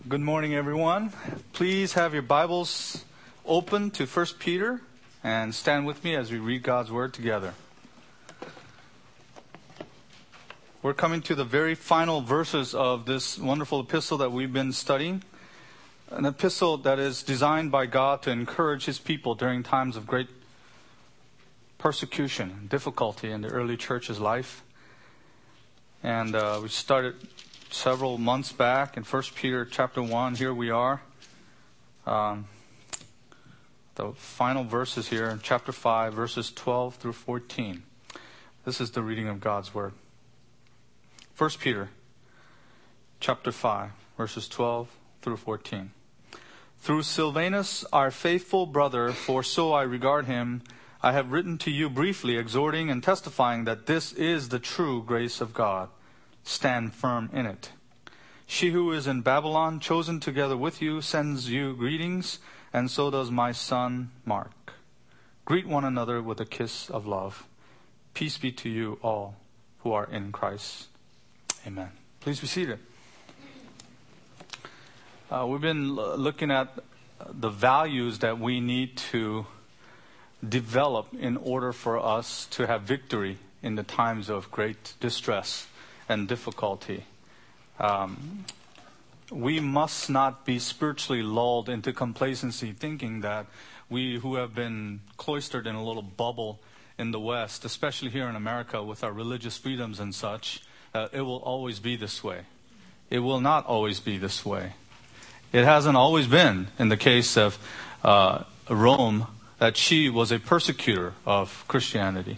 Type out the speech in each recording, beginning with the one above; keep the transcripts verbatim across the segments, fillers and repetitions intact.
Good morning, everyone. Please have your Bibles open to First Peter and stand with me as we read God's Word together. We're coming to the very final verses of this wonderful epistle that we've been studying. An epistle that is designed by God to encourage His people during times of great persecution and difficulty in the early church's life. And uh, we started several months back in First Peter chapter one. Here we are. Um, the final verses here in chapter five, verses twelve through fourteen. This is the reading of God's Word. First Peter chapter five, verses twelve through fourteen. Through Silvanus, our faithful brother, for so I regard him, I have written to you briefly, exhorting and testifying that this is the true grace of God. Stand firm in it. She who is in Babylon, chosen together with you, sends you greetings, and so does my son Mark. Greet one another with a kiss of love. Peace be to you all who are in Christ. Amen. Please be seated. Uh, we've been l- looking at the values that we need to develop in order for us to have victory in the times of great distress and difficulty. Um, we must not be spiritually lulled into complacency, thinking that we who have been cloistered in a little bubble in the West, especially here in America with our religious freedoms and such, uh, it will always be this way. It will not always be this way. It hasn't always been in the case of uh, Rome that she was a persecutor of Christianity.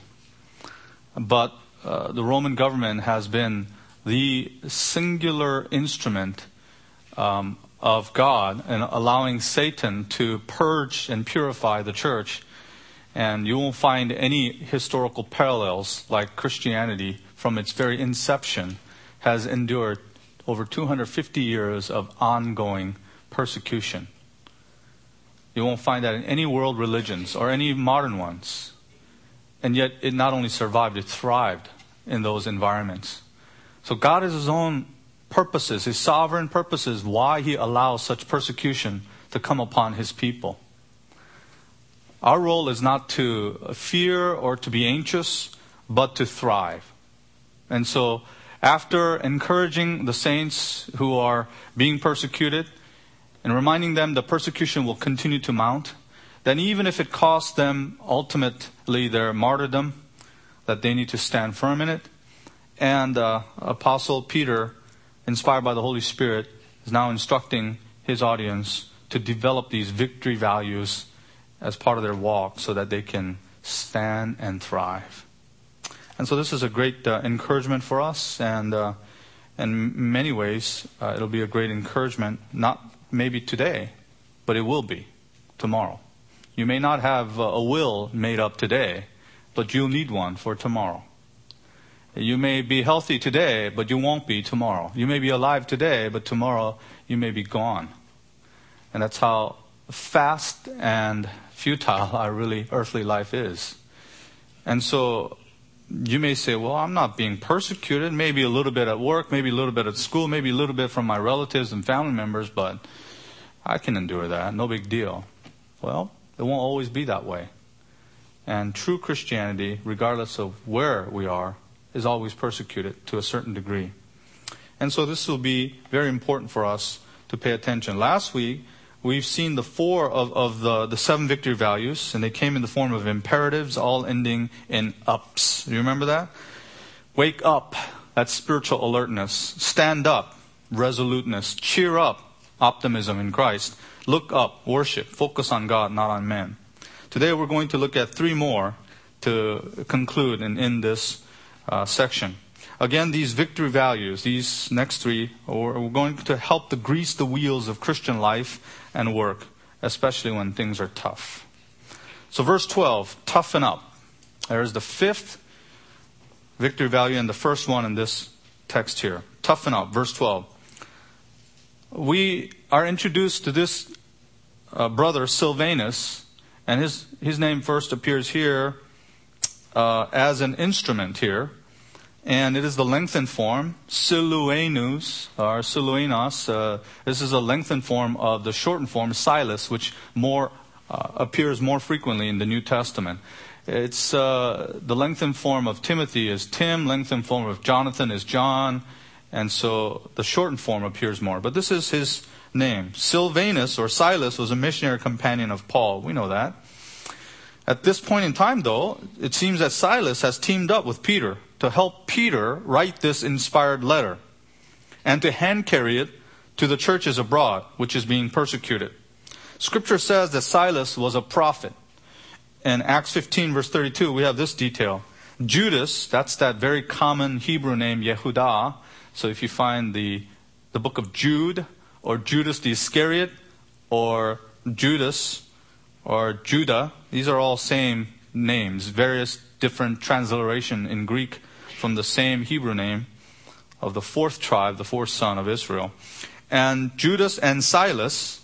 But uh, the Roman government has been the singular instrument um, of God in allowing Satan to purge and purify the church. And you won't find any historical parallels like Christianity from its very inception has endured over two hundred fifty years of ongoing persecution. You won't find that in any world religions or any modern ones. And yet it not only survived, it thrived in those environments. So God has His own purposes, His sovereign purposes, why He allows such persecution to come upon His people. Our role is not to fear or to be anxious, but to thrive. And so after encouraging the saints who are being persecuted and reminding them the persecution will continue to mount, then even if it costs them ultimately their martyrdom, that they need to stand firm in it. And uh, Apostle Peter, inspired by the Holy Spirit, is now instructing his audience to develop these victory values as part of their walk so that they can stand and thrive. And so this is a great uh, encouragement for us, and uh, in many ways uh, it'll be a great encouragement, not maybe today, but it will be tomorrow. You may not have a will made up today, but you'll need one for tomorrow. You may be healthy today, but you won't be tomorrow. You may be alive today, but tomorrow you may be gone. And that's how fast and futile our really earthly life is. And so you may say, well, I'm not being persecuted. Maybe a little bit at work, maybe a little bit at school, maybe a little bit from my relatives and family members, but I can endure that. No big deal. Well, it won't always be that way. And true Christianity, regardless of where we are, is always persecuted to a certain degree. And so this will be very important for us to pay attention. Last week, we've seen the four of, of the, the seven victory values, and they came in the form of imperatives, all ending in ups. Do you remember that? Wake up, that's spiritual alertness. Stand up, resoluteness. Cheer up, optimism in Christ. Look up, worship. Focus on God, not on men. Today we're going to look at three more to conclude and end this uh, section. Again, these victory values, these next three, are going to help to grease the wheels of Christian life and work, especially when things are tough. So verse twelve, toughen up. There's the fifth victory value and the first one in this text here. Toughen up, verse twelve. We are introduced to this uh, brother, Silvanus, and his, his name first appears here uh, as an instrument here. And it is the lengthened form, Siluanus, or Siluanos. Uh, this is a lengthened form of the shortened form, Silas, which more uh, appears more frequently in the New Testament. It's uh, the lengthened form of Timothy is Tim, lengthened form of Jonathan is John, and so the shortened form appears more. But this is his name. Silvanus, or Silas, was a missionary companion of Paul. We know that. At this point in time, though, it seems that Silas has teamed up with Peter to help Peter write this inspired letter and to hand carry it to the churches abroad, which is being persecuted. Scripture says that Silas was a prophet. In Acts fifteen, verse thirty-two, we have this detail. Judas, that's that very common Hebrew name, Yehudah. So if you find the, the book of Jude, or Judas the Iscariot, or Judas, or Judah, these are all same names, various different transliteration in Greek from the same Hebrew name of the fourth tribe, the fourth son of Israel. And Judas and Silas,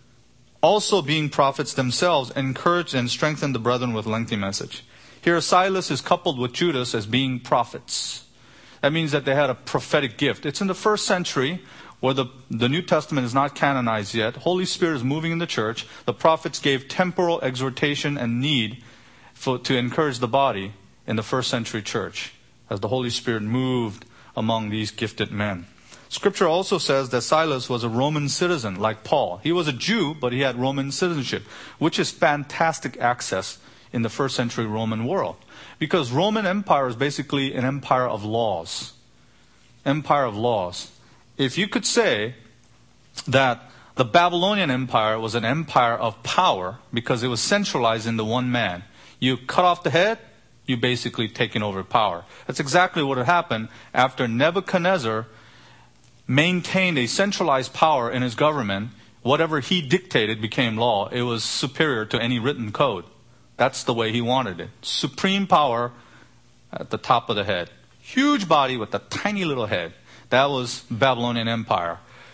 also being prophets themselves, encouraged and strengthened the brethren with lengthy message. Here Silas is coupled with Judas as being prophets. That means that they had a prophetic gift. It's in the first century where the, the New Testament is not canonized yet. Holy Spirit is moving in the church. The prophets gave temporal exhortation and need for, to encourage the body in the first century church as the Holy Spirit moved among these gifted men. Scripture also says that Silas was a Roman citizen like Paul. He was a Jew, but he had Roman citizenship, which is fantastic access in the first century Roman world. Because Roman Empire is basically an empire of laws. Empire of laws. If you could say that the Babylonian Empire was an empire of power because it was centralized in the one man. You cut off the head, you basically taken over power. That's exactly what had happened after Nebuchadnezzar maintained a centralized power in his government. Whatever he dictated became law. It was superior to any written code. That's the way he wanted it. Supreme power at the top of the head. Huge body with a tiny little head. That was Babylonian Empire.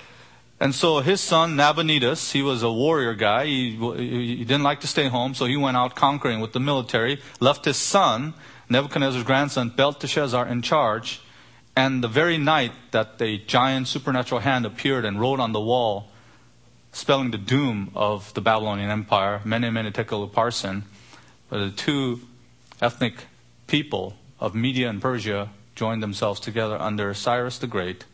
And so his son, Nabonidus, he was a warrior guy. He, he didn't like to stay home, so he went out conquering with the military, left his son, Nebuchadnezzar's grandson, Belteshazzar, in charge. And the very night that the giant supernatural hand appeared and wrote on the wall, spelling the doom of the Babylonian Empire, Mene Mene Tekel Upharsin, the two ethnic people of Media and Persia joined themselves together under Cyrus the Great,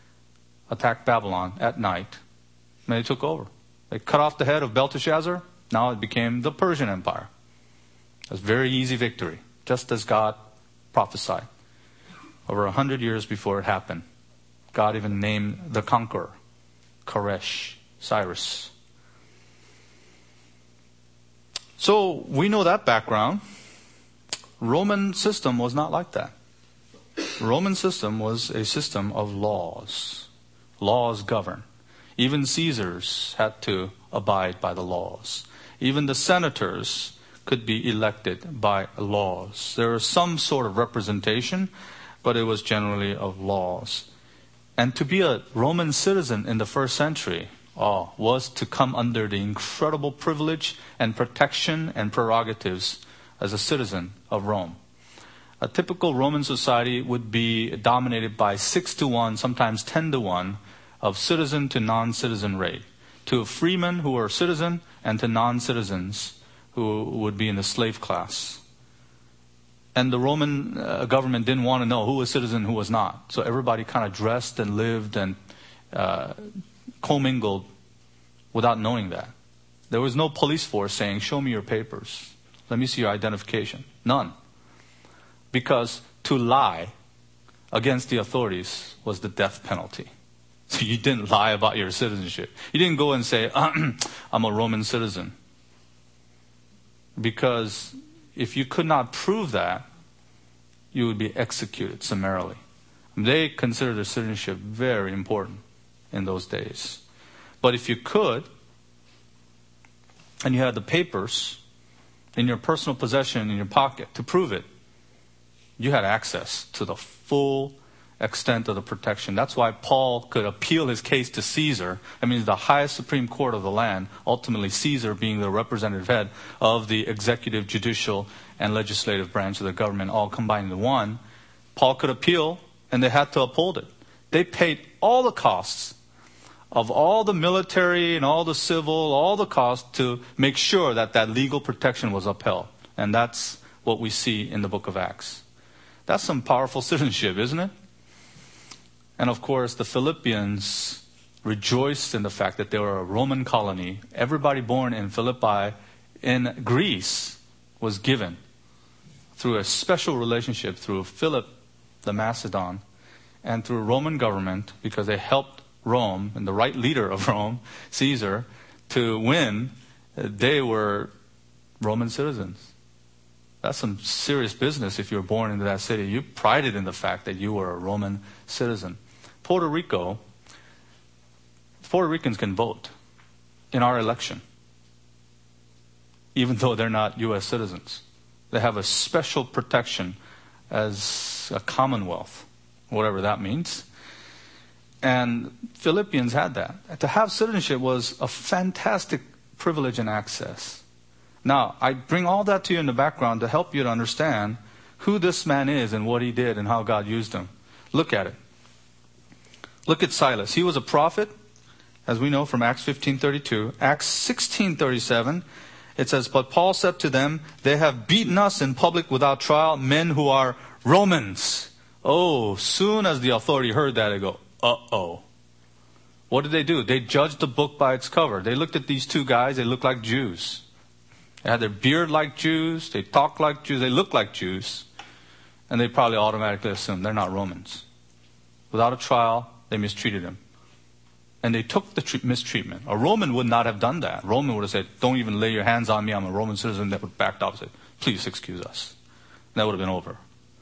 attacked Babylon at night, and they took over. They cut off the head of Belteshazzar. Now it became the Persian Empire. It was a very easy victory, just as God prophesied. Over a hundred years before it happened, God even named the conqueror, Koresh, Cyrus. So we know that background. Roman system was not like that. Roman system was a system of laws. Laws govern. Even Caesars had to abide by the laws. Even the senators could be elected by laws. There was some sort of representation, but it was generally of laws. And to be a Roman citizen in the first century oh, was to come under the incredible privilege and protection and prerogatives as a citizen of Rome. A typical Roman society would be dominated by six to one, sometimes ten to one, of citizen to non-citizen rate. To freemen who were citizen and to non-citizens who would be in the slave class. And the Roman uh, government didn't want to know who was citizen and who was not. So everybody kind of dressed and lived and uh, commingled without knowing that. There was no police force saying, show me your papers. Let me see your identification. None. Because to lie against the authorities was the death penalty. So you didn't lie about your citizenship. You didn't go and say, I'm a Roman citizen. Because if you could not prove that, you would be executed summarily. They considered their citizenship very important in those days. But if you could, and you had the papers in your personal possession in your pocket to prove it, you had access to the full extent of the protection. That's why Paul could appeal his case to Caesar. I mean, the highest supreme court of the land, ultimately Caesar being the representative head of the executive, judicial, and legislative branch of the government, all combined into one. Paul could appeal, and they had to uphold it. They paid all the costs of all the military and all the civil, all the costs to make sure that that legal protection was upheld. And that's what we see in the book of Acts. That's some powerful citizenship, isn't it? And of course, the Philippians rejoiced in the fact that they were a Roman colony. Everybody born in Philippi in Greece was given through a special relationship through Philip the Macedon and through Roman government, because they helped Rome and the right leader of Rome, Caesar, to win. They were Roman citizens. That's some serious business if you were born into that city. You prided in the fact that you were a Roman citizen. Puerto Rico, Puerto Ricans can vote in our election, even though they're not U S citizens. They have a special protection as a commonwealth, whatever that means. And Philippians had that. To have citizenship was a fantastic privilege and access. Now, I bring all that to you in the background to help you to understand who this man is and what he did and how God used him. Look at it. Look at Silas. He was a prophet, as we know from Acts fifteen thirty-two. Acts sixteen thirty-seven, it says, "But Paul said to them, they have beaten us in public without trial, men who are Romans." Oh, soon as the authority heard that, they go, uh-oh. What did they do? They judged the book by its cover. They looked at these two guys. They looked like Jews. They had their beard like Jews. They talked like Jews. They looked like Jews. And they probably automatically assumed they're not Romans. Without a trial, they mistreated him. And they took the tre- mistreatment. A Roman would not have done that. A Roman would have said, "Don't even lay your hands on me. I'm a Roman citizen." They would have backed up and said, "Please excuse us." And that would have been over.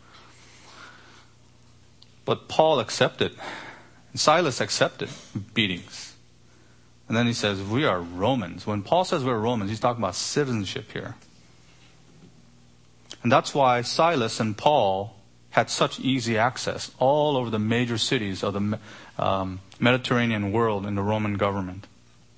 But Paul accepted. And Silas accepted beatings. And then he says, we are Romans. When Paul says we're Romans, he's talking about citizenship here. And that's why Silas and Paul had such easy access all over the major cities of the um, Mediterranean world in the Roman government.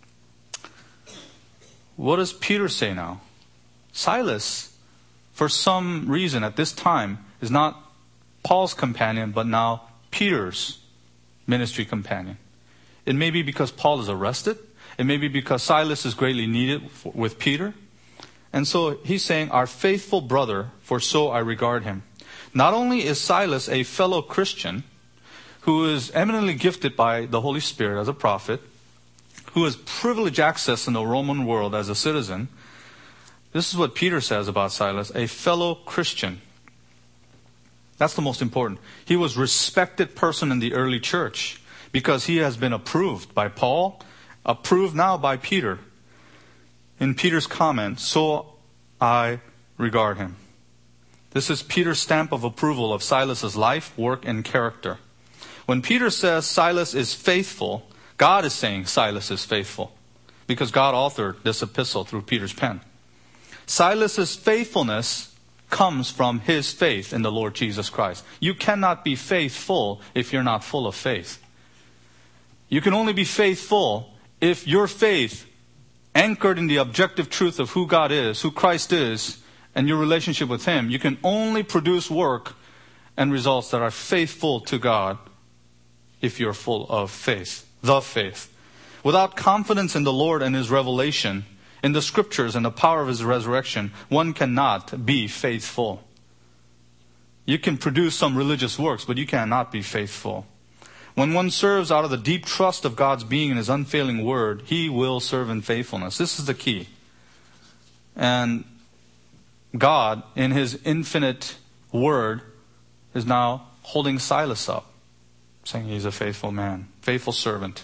What does Peter say now? Silas, for some reason at this time, is not Paul's companion, but now Peter's ministry companion. It may be because Paul is arrested. It may be because Silas is greatly needed for, with Peter. And so he's saying, our faithful brother, for so I regard him. Not only is Silas a fellow Christian who is eminently gifted by the Holy Spirit as a prophet, who has privileged access in the Roman world as a citizen, this is what Peter says about Silas, a fellow Christian. That's the most important. He was a respected person in the early church because he has been approved by Paul, approved now by Peter. In Peter's comment, so I regard him. This is Peter's stamp of approval of Silas's life, work, and character. When Peter says Silas is faithful, God is saying Silas is faithful because God authored this epistle through Peter's pen. Silas's faithfulness comes from his faith in the Lord Jesus Christ. You cannot be faithful if you're not full of faith. You can only be faithful if your faith, anchored in the objective truth of who God is, who Christ is, and your relationship with Him, you can only produce work and results that are faithful to God if you're full of faith, the faith. Without confidence in the Lord and His revelation, in the Scriptures and the power of His resurrection, one cannot be faithful. You can produce some religious works, but you cannot be faithful. When one serves out of the deep trust of God's being and His unfailing word, He will serve in faithfulness. This is the key. And God, in His infinite word, is now holding Silas up, saying he's a faithful man, faithful servant.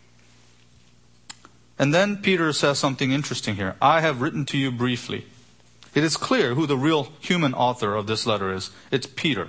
And then Peter says something interesting here. I have written to you briefly. It is clear who the real human author of this letter is. It's Peter.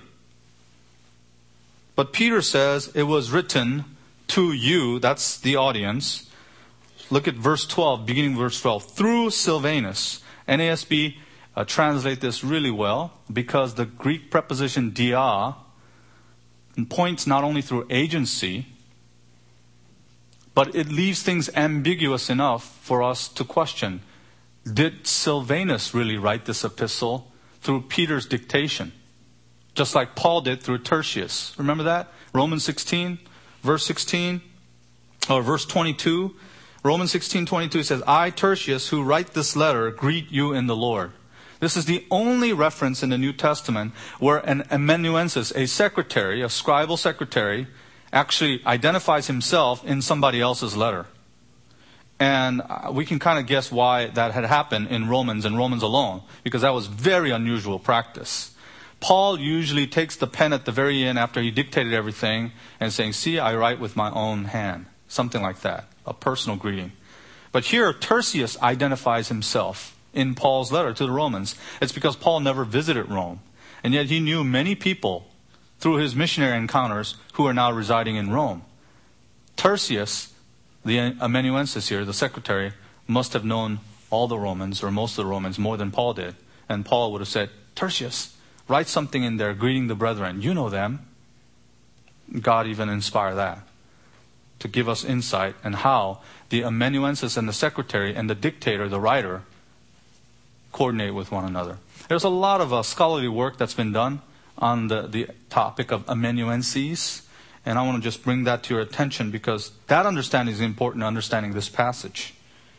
But Peter says it was written to you, that's the audience. Look at verse twelve, beginning verse twelve. Through Silvanus. N A S B uh, translate this really well because the Greek preposition dia points not only through agency, but it leaves things ambiguous enough for us to question. Did Silvanus really write this epistle through Peter's dictation? just like Paul did through Tertius. Remember that? Romans sixteen, verse sixteen, or verse twenty-two. Romans sixteen twenty-two says, I, Tertius, who write this letter, greet you in the Lord. This is the only reference in the New Testament where an amanuensis, a secretary, a scribal secretary, actually identifies himself in somebody else's letter. And we can kind of guess why that had happened in Romans and Romans alone, because that was very unusual practice. Paul usually takes the pen at the very end after he dictated everything and saying, see, I write with my own hand. Something like that, a personal greeting. But here, Tertius identifies himself in Paul's letter to the Romans. It's because Paul never visited Rome. And yet he knew many people through his missionary encounters who are now residing in Rome. Tertius, the amanuensis here, the secretary, must have known all the Romans, or most of the Romans, more than Paul did. And Paul would have said, Tertius, write something in there, greeting the brethren. You know them. God even inspired that to give us insight in how the amanuensis and the secretary and the dictator, the writer, coordinate with one another. There's a lot of uh, scholarly work that's been done on the, the topic of amanuenses. And I want to just bring that to your attention because that understanding is important in understanding this passage.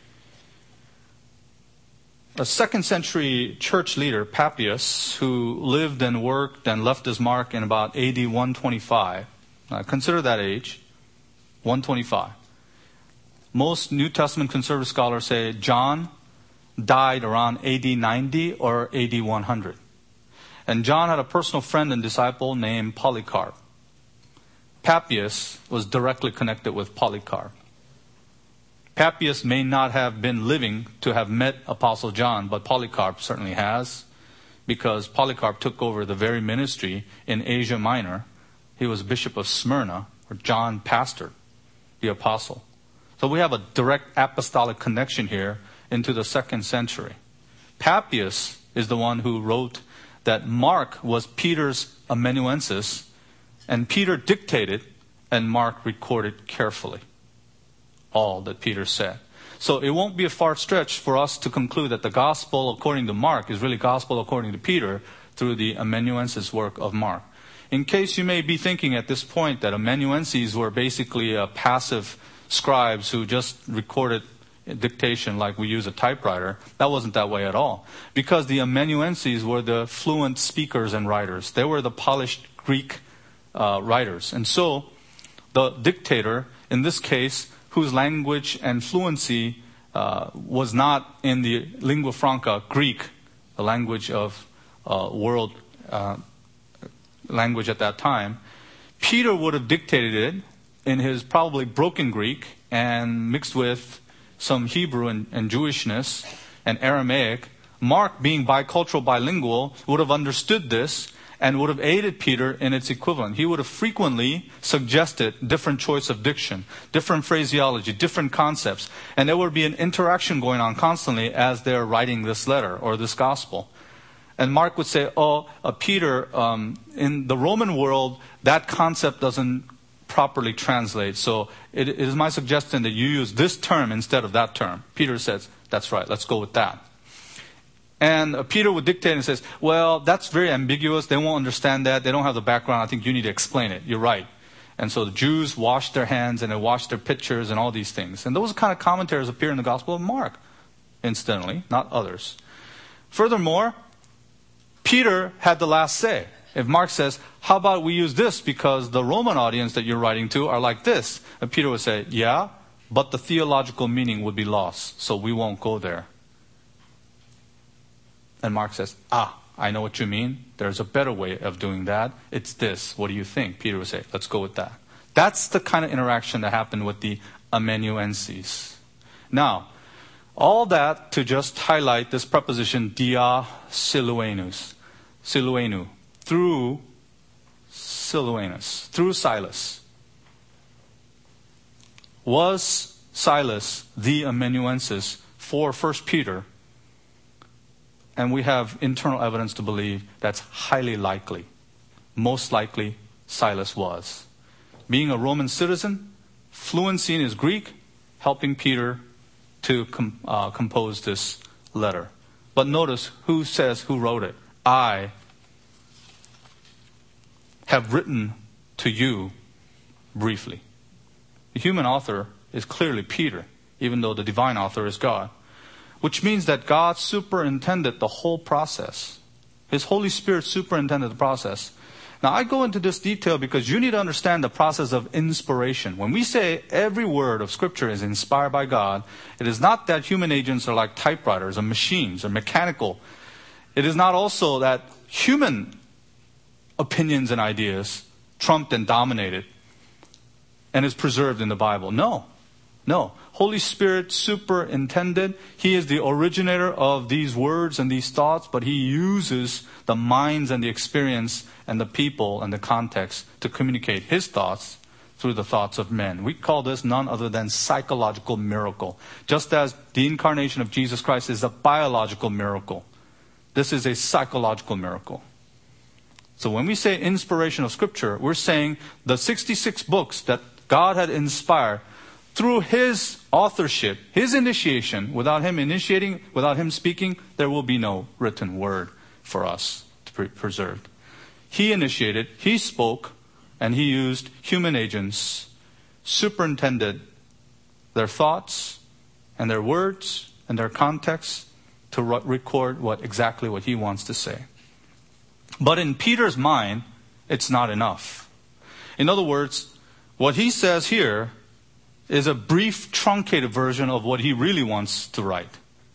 A second century church leader, Papias, who lived and worked and left his mark in about A D one twenty-five. Uh, consider that age, one twenty-five. Most New Testament conservative scholars say John died around A D ninety or A D one hundred. And John had a personal friend and disciple named Polycarp. Papias was directly connected with Polycarp. Papias may not have been living to have met Apostle John, but Polycarp certainly has, because Polycarp took over the very ministry in Asia Minor. He was Bishop of Smyrna, where John pastored the apostle. So we have a direct apostolic connection here into the second century. Papias is the one who wrote that Mark was Peter's amanuensis, and Peter dictated, and Mark recorded carefully all that Peter said. So it won't be a far stretch for us to conclude that the gospel according to Mark is really gospel according to Peter through the amanuensis work of Mark. In case you may be thinking at this point that amanuenses were basically uh, passive scribes who just recorded dictation like we use a typewriter, that wasn't that way at all. Because the amanuenses were the fluent speakers and writers. They were the polished Greek uh, writers. And so the dictator, in this case, whose language and fluency uh, was not in the lingua franca Greek, the language of uh, world uh, language at that time, Peter would have dictated it in his probably broken Greek and mixed with some Hebrew and, and Jewishness and Aramaic. Mark, being bicultural, bilingual, would have understood this and would have aided Peter in its equivalent. He would have frequently suggested different choice of diction, different phraseology, different concepts. And there would be an interaction going on constantly as they're writing this letter or this gospel. And Mark would say, oh, uh, Peter, um, in the Roman world, that concept doesn't properly translate. So it, it is my suggestion that you use this term instead of that term. Peter says, that's right, let's go with that. And uh, Peter would dictate and says, well, that's very ambiguous. They won't understand that. They don't have the background. I think you need to explain it. You're right. And so the Jews washed their hands and they washed their pitchers and all these things. And those kind of commentaries appear in the Gospel of Mark, incidentally, not others. Furthermore, Peter had the last say. If Mark says, how about we use this because the Roman audience that you're writing to are like this? And Peter would say, yeah, but the theological meaning would be lost, so we won't go there. And Mark says, ah, I know what you mean. There's a better way of doing that. It's this. What do you think? Peter would say, let's go with that. That's the kind of interaction that happened with the amanuenses. Now, all that to just highlight this preposition, dia siluenus, siluenu, through Siluanus, through Silas. Was Silas the amanuensis for First Peter? And we have internal evidence to believe that's highly likely. Most likely, Silas was. Being a Roman citizen, fluency in his Greek, helping Peter to com- uh, compose this letter. But notice who says who wrote it. I, have written to you briefly. The human author is clearly Peter, even though the divine author is God. Which means that God superintended the whole process. His Holy Spirit superintended the process. Now, I go into this detail because you need to understand the process of inspiration. When we say every word of Scripture is inspired by God, it is not that human agents are like typewriters or machines or mechanical. It is not also that human opinions and ideas trumped and dominated and is preserved in the Bible. No. No. Holy Spirit superintended. He is the originator of these words and these thoughts, but He uses the minds and the experience and the people and the context to communicate His thoughts through the thoughts of men. We call this none other than psychological miracle. Just as the incarnation of Jesus Christ is a biological miracle, this is a psychological miracle. So when we say inspiration of Scripture, we're saying the sixty-six books that God had inspired through His authorship, His initiation. Without Him initiating, without Him speaking, there will be no written word for us to be preserved. He initiated, He spoke, and He used human agents, superintended their thoughts and their words and their context to record what exactly what He wants to say. But in Peter's mind, it's not enough. In other words, what he says here is a brief, truncated version of what he really wants to write.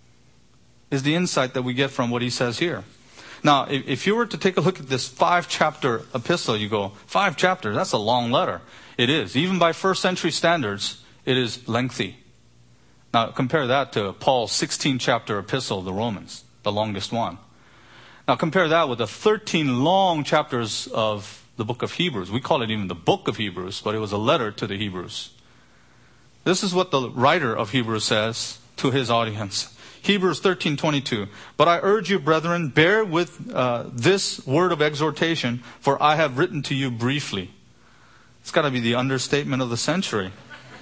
Is the insight that we get from what he says here. Now, if, if you were to take a look at this five-chapter epistle, you go, five chapters, that's a long letter. It is. Even by first century standards, it is lengthy. Now, compare that to Paul's sixteen-chapter epistle of the Romans, the longest one. Now, compare that with the thirteen long chapters of the book of Hebrews. We call it even the book of Hebrews, but it was a letter to the Hebrews. This is what the writer of Hebrews says to his audience. Hebrews thirteen twenty-two. But I urge you, brethren, bear with uh, this word of exhortation, for I have written to you briefly. It's got to be the understatement of the century.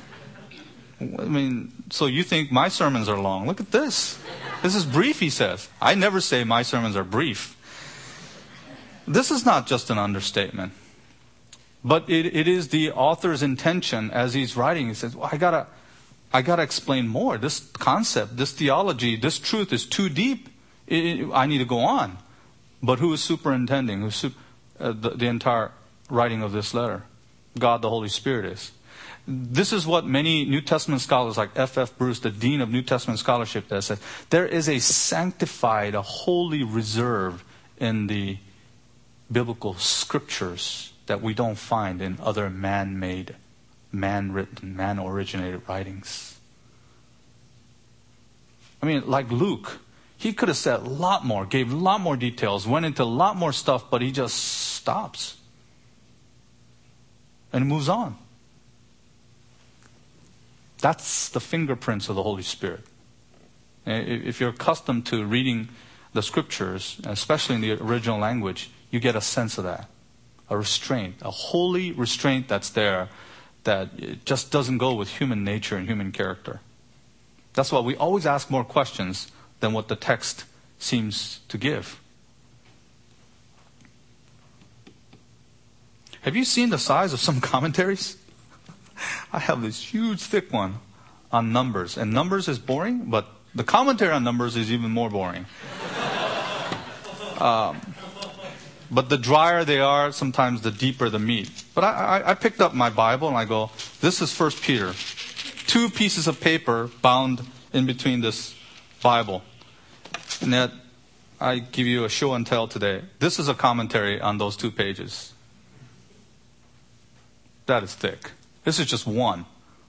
I mean, so you think my sermons are long. Look at this. This is brief, he says. I never say my sermons are brief. This is not just an understatement. But it, it is the author's intention as he's writing. He says, well, I gotta, I gotta explain more. This concept, this theology, this truth is too deep. It, it, I need to go on. But who is superintending? Who's super, uh, the, the entire writing of this letter? God, the Holy Spirit is. This is what many New Testament scholars like F F Bruce, the Dean of New Testament Scholarship, that says there is a sanctified, a holy reserve in the biblical scriptures that we don't find in other man-made, man-written, man-originated writings. I mean, like Luke, he could have said a lot more, gave a lot more details, went into a lot more stuff, but he just stops and moves on. That's the fingerprints of the Holy Spirit. If you're accustomed to reading the scriptures, especially in the original language, you get a sense of that. A restraint, a holy restraint that's there that it just doesn't go with human nature and human character. That's why we always ask more questions than what the text seems to give. Have you seen the size of some commentaries? I have this huge thick one on Numbers. And Numbers is boring, but the commentary on Numbers is even more boring. Um, but the drier they are, sometimes the deeper the meat. But I, I, I picked up my Bible and I go, this is First Peter. Two pieces of paper bound in between this Bible. And yet, I give you a show and tell today. This is a commentary on those two pages. That is thick. This is just one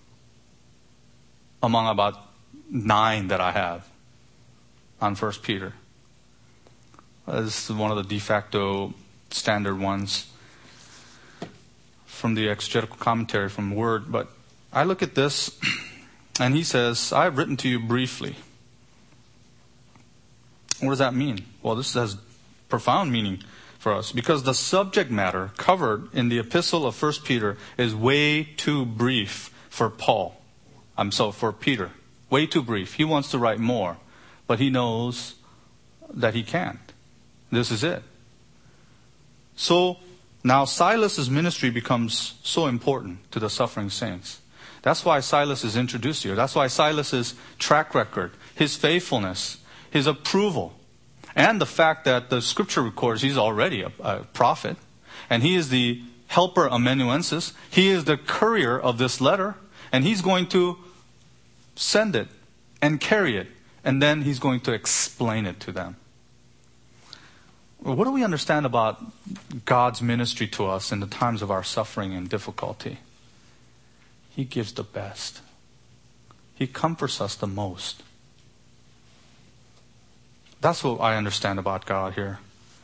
among about nine that I have on First Peter. This is one of the de facto standard ones from the exegetical commentary from Word. But I look at this, and he says, I've written to you briefly. What does that mean? Well, this has profound meaning for us, because the subject matter covered in the epistle of First Peter is way too brief for Paul. I'm so for Peter. Way too brief. He wants to write more, but he knows that he can't. This is it. So Now Silas's ministry becomes so important to the suffering saints. That's why Silas is introduced here. That's why Silas's track record, his faithfulness, his approval, and the fact that the scripture records he's already a, a prophet, and he is the helper amanuensis. He is the courier of this letter, and he's going to send it and carry it, and then he's going to explain it to them. What do we understand about God's ministry to us in the times of our suffering and difficulty? He gives the best. He comforts us the most. That's what I understand about God here.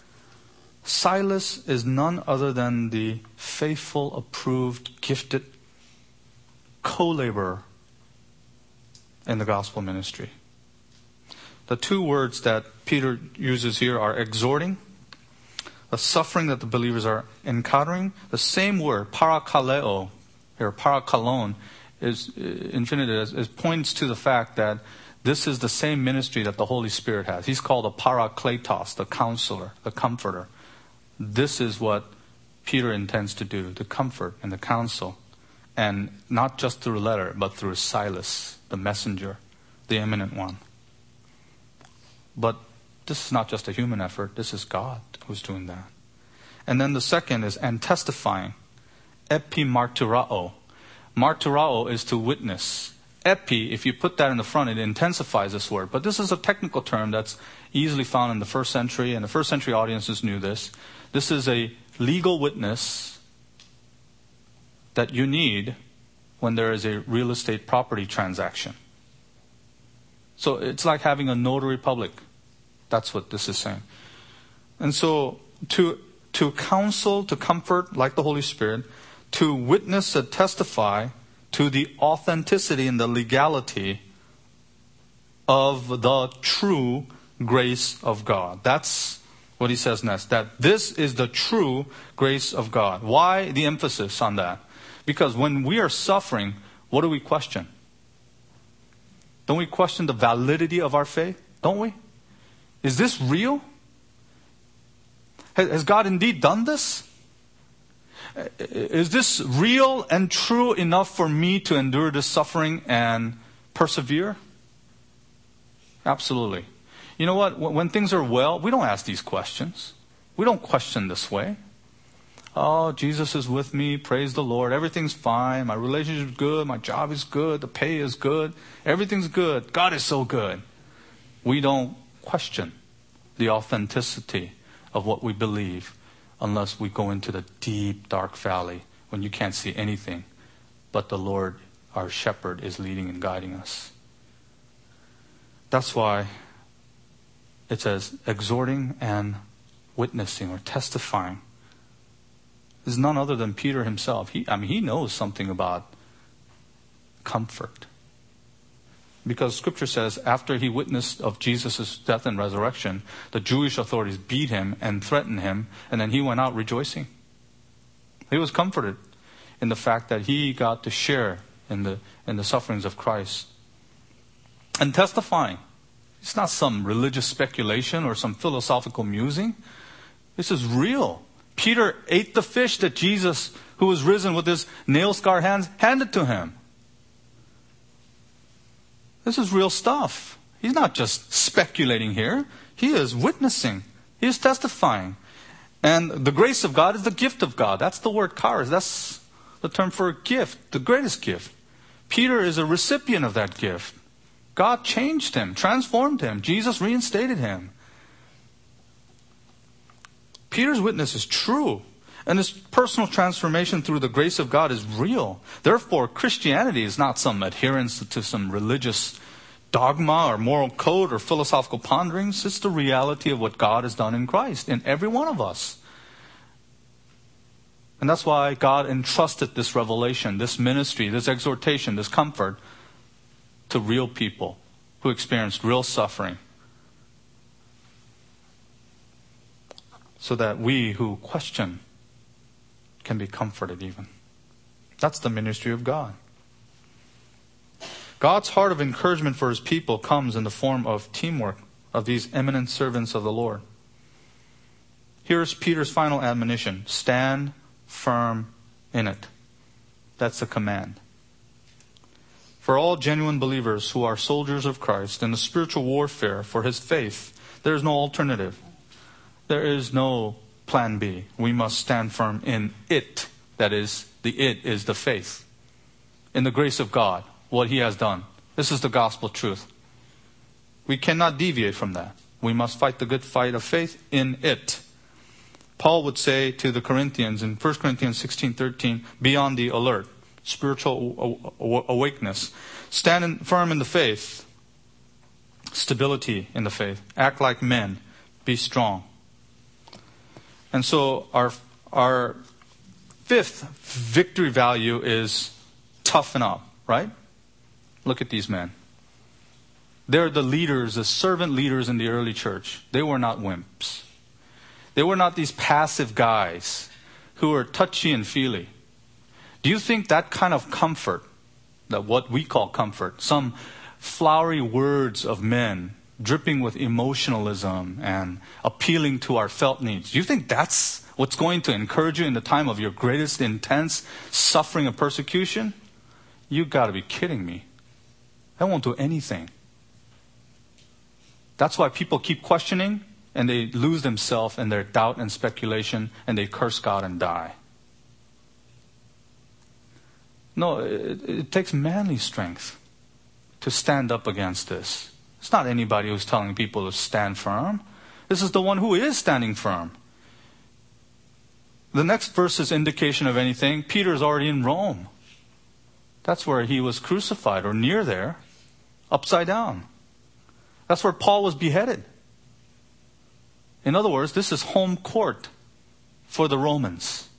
Silas is none other than the faithful, approved, gifted co-laborer in the gospel ministry. The two words that Peter uses here are exhorting, the suffering that the believers are encountering. The same word, parakaleo, or parakalon, is infinitive, is points to the fact that this is the same ministry that the Holy Spirit has. He's called a parakletos, the counselor, the comforter. This is what Peter intends to do, to comfort and to counsel. And not just through a letter, but through Silas, the messenger, the eminent one. But this is not just a human effort. This is God who's doing that. And then the second is, and testifying. Epimarturao. Marturao is to witness. Epi, if you put that in the front, it intensifies this word. But this is a technical term that's easily found in the first century, and the first century audiences knew this. This is a legal witness that you need when there is a real estate property transaction. So it's like having a notary public. That's what this is saying. And so to to counsel, to comfort, like the Holy Spirit, to witness and testify to the authenticity and the legality of the true grace of God. That's what he says next. That this is the true grace of God. Why the emphasis on that? Because when we are suffering, what do we question? Don't we question the validity of our faith? Don't we? Is this real? Has God indeed done this? Is this real and true enough for me to endure this suffering and persevere? Absolutely. You know what? When things are well, we don't ask these questions. We don't question this way. Oh, Jesus is with me. Praise the Lord. Everything's fine. My relationship is good. My job is good. The pay is good. Everything's good. God is so good. We don't question the authenticity of what we believe unless we go into the deep, dark valley when you can't see anything. But the Lord, our shepherd, is leading and guiding us. That's why it says exhorting and witnessing or testifying is none other than Peter himself. He, I mean, he knows something about comfort. Because Scripture says after he witnessed of Jesus' death and resurrection, the Jewish authorities beat him and threatened him, and then he went out rejoicing. He was comforted in the fact that he got to share in the in the sufferings of Christ. And testifying. It's not some religious speculation or some philosophical musing. This is real. Peter ate the fish that Jesus, who was risen with his nail-scarred hands, handed to him. This is real stuff. He's not just speculating here. He is witnessing. He is testifying. And the grace of God is the gift of God. That's the word charis. That's the term for a gift, the greatest gift. Peter is a recipient of that gift. God changed him, transformed him. Jesus reinstated him. Peter's witness is true. And this personal transformation through the grace of God is real. Therefore, Christianity is not some adherence to some religious dogma or moral code or philosophical ponderings. It's the reality of what God has done in Christ, in every one of us. And that's why God entrusted this revelation, this ministry, this exhortation, this comfort to real people who experienced real suffering. So that we who question can be comforted even. That's the ministry of God. God's heart of encouragement for His people comes in the form of teamwork of these eminent servants of the Lord. Here's Peter's final admonition. Stand firm in it. That's the command. For all genuine believers who are soldiers of Christ in the spiritual warfare for His faith, there is no alternative. There is no plan B. We must stand firm in it. That is, the it is the faith. In the grace of God, what He has done. This is the gospel truth. We cannot deviate from that. We must fight the good fight of faith in it. Paul would say to the Corinthians in First Corinthians sixteen thirteen, be on the alert. Spiritual awakeness. Stand in, firm in the faith. Stability in the faith. Act like men. Be strong. And so our our fifth victory value is toughen up, right? Look at these men. They're the leaders, the servant leaders in the early church. They were not wimps. They were not these passive guys who were touchy and feely. Do you think that kind of comfort, that what we call comfort, some flowery words of men dripping with emotionalism and appealing to our felt needs, do you think that's what's going to encourage you in the time of your greatest intense suffering and persecution? You've got to be kidding me. That won't do anything. That's why people keep questioning and they lose themselves in their doubt and speculation and they curse God and die. No, it, it takes manly strength to stand up against this. It's not anybody who's telling people to stand firm. This is the one who is standing firm. The next verse is indication of anything. Peter is already in Rome. That's where he was crucified, or near there, upside down. That's where Paul was beheaded. In other words, this is home court for the Romans.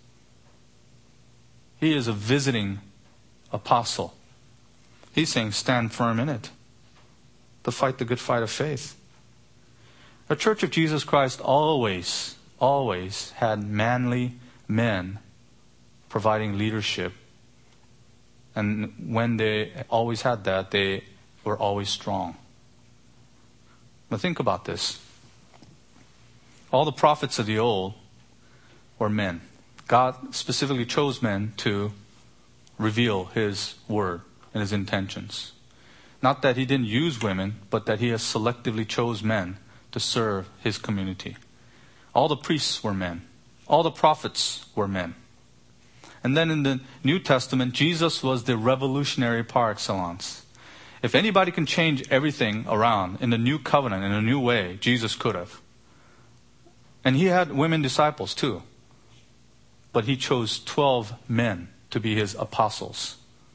He is a visiting apostle. He's saying, stand firm in it. To fight the good fight of faith. The Church of Jesus Christ always, always had manly men providing leadership. And when they always had that, they were always strong. But think about this. All the prophets of the old were men. God specifically chose men to reveal His word and His intentions. Not that He didn't use women, but that He has selectively chose men to serve His community. All the priests were men. All the prophets were men. And then in the New Testament, Jesus was the revolutionary par excellence. If anybody can change everything around in the new covenant, in a new way, Jesus could have. And He had women disciples too. But He chose twelve men to be His apostles.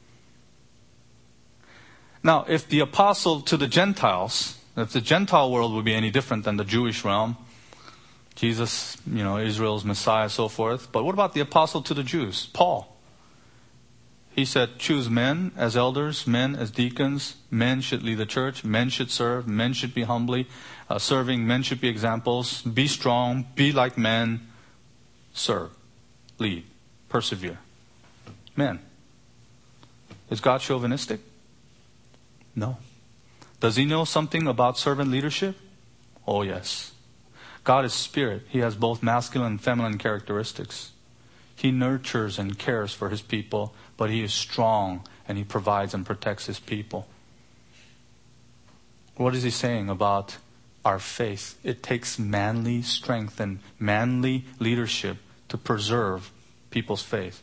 Now, if the apostle to the Gentiles, if the Gentile world would be any different than the Jewish realm, Jesus, you know, Israel's Messiah, so forth. But what about the apostle to the Jews? Paul. He said, choose men as elders, men as deacons. Men should lead the church. Men should serve. Men should be humbly uh, serving. Men should be examples. Be strong. Be like men. Serve. Lead. Persevere. Men. Is God chauvinistic? No. Does He know something about servant leadership? Oh, yes. God is spirit. He has both masculine and feminine characteristics. He nurtures and cares for His people, but He is strong and He provides and protects His people. What is He saying about our faith? It takes manly strength and manly leadership to preserve people's faith.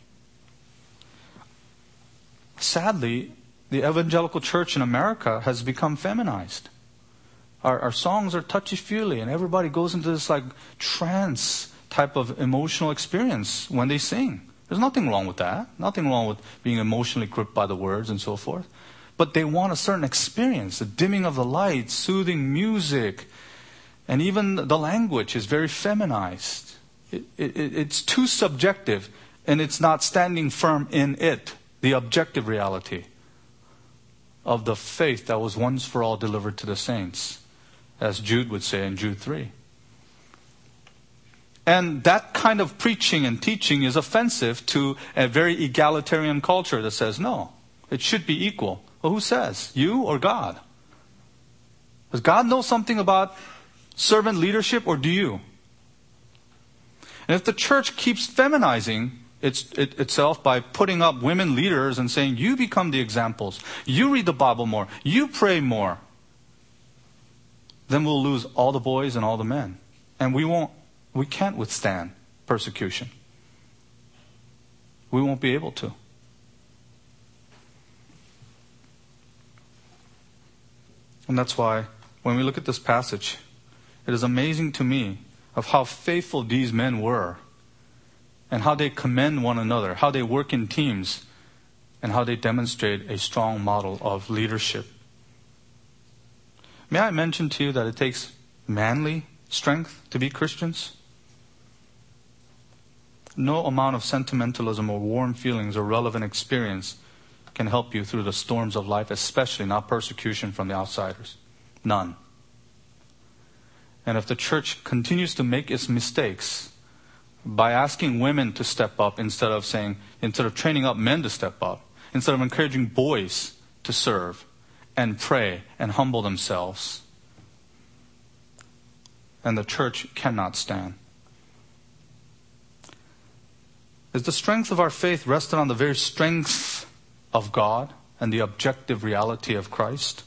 Sadly, the evangelical church in America has become feminized. Our, our songs are touchy-feely and everybody goes into this like trance type of emotional experience when they sing. There's nothing wrong with that. Nothing wrong with being emotionally gripped by the words and so forth. But they want a certain experience, the dimming of the lights, soothing music, and even the language is very feminized. It, it, it's too subjective and it's not standing firm in it, the objective reality of the faith that was once for all delivered to the saints, as Jude would say in Jude three. And that kind of preaching and teaching is offensive to a very egalitarian culture that says, no, it should be equal. Well, who says? You or God? Does God know something about servant leadership, or do you? And if the church keeps feminizing its, it, itself by putting up women leaders and saying, you become the examples, you read the Bible more, you pray more, then we'll lose all the boys and all the men. And we won't, we can't withstand persecution. We won't be able to. And that's why when we look at this passage, it is amazing to me of how faithful these men were and how they commend one another, how they work in teams, and how they demonstrate a strong model of leadership. May I mention to you that it takes manly strength to be Christians? No amount of sentimentalism or warm feelings or relevant experience can help you through the storms of life, especially not persecution from the outsiders. None. And if the church continues to make its mistakes by asking women to step up instead of saying, instead of training up men to step up, instead of encouraging boys to serve and pray and humble themselves, and the church cannot stand. Is the strength of our faith rested on the very strength of God and the objective reality of Christ?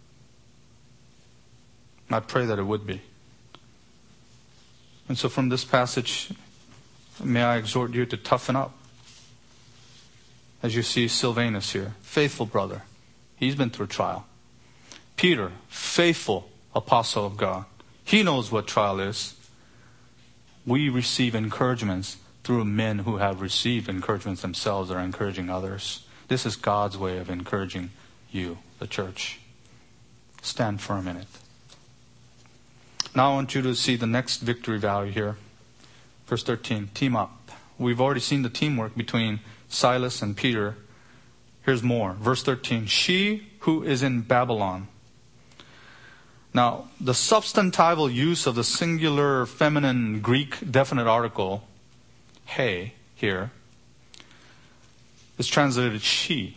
I pray that it would be. And so from this passage, may I exhort you to toughen up. As you see Silvanus here, faithful brother. He's been through trial. Peter, faithful apostle of God. He knows what trial is. We receive encouragements through men who have received encouragements themselves or are encouraging others. This is God's way of encouraging you, the church. Stand firm in it. Now I want you to see the next victory value here. Verse thirteen, team up. We've already seen the teamwork between Silas and Peter. Here's more. Verse thirteen, she who is in Babylon. Now, the substantival use of the singular feminine Greek definite article, he, here, is translated she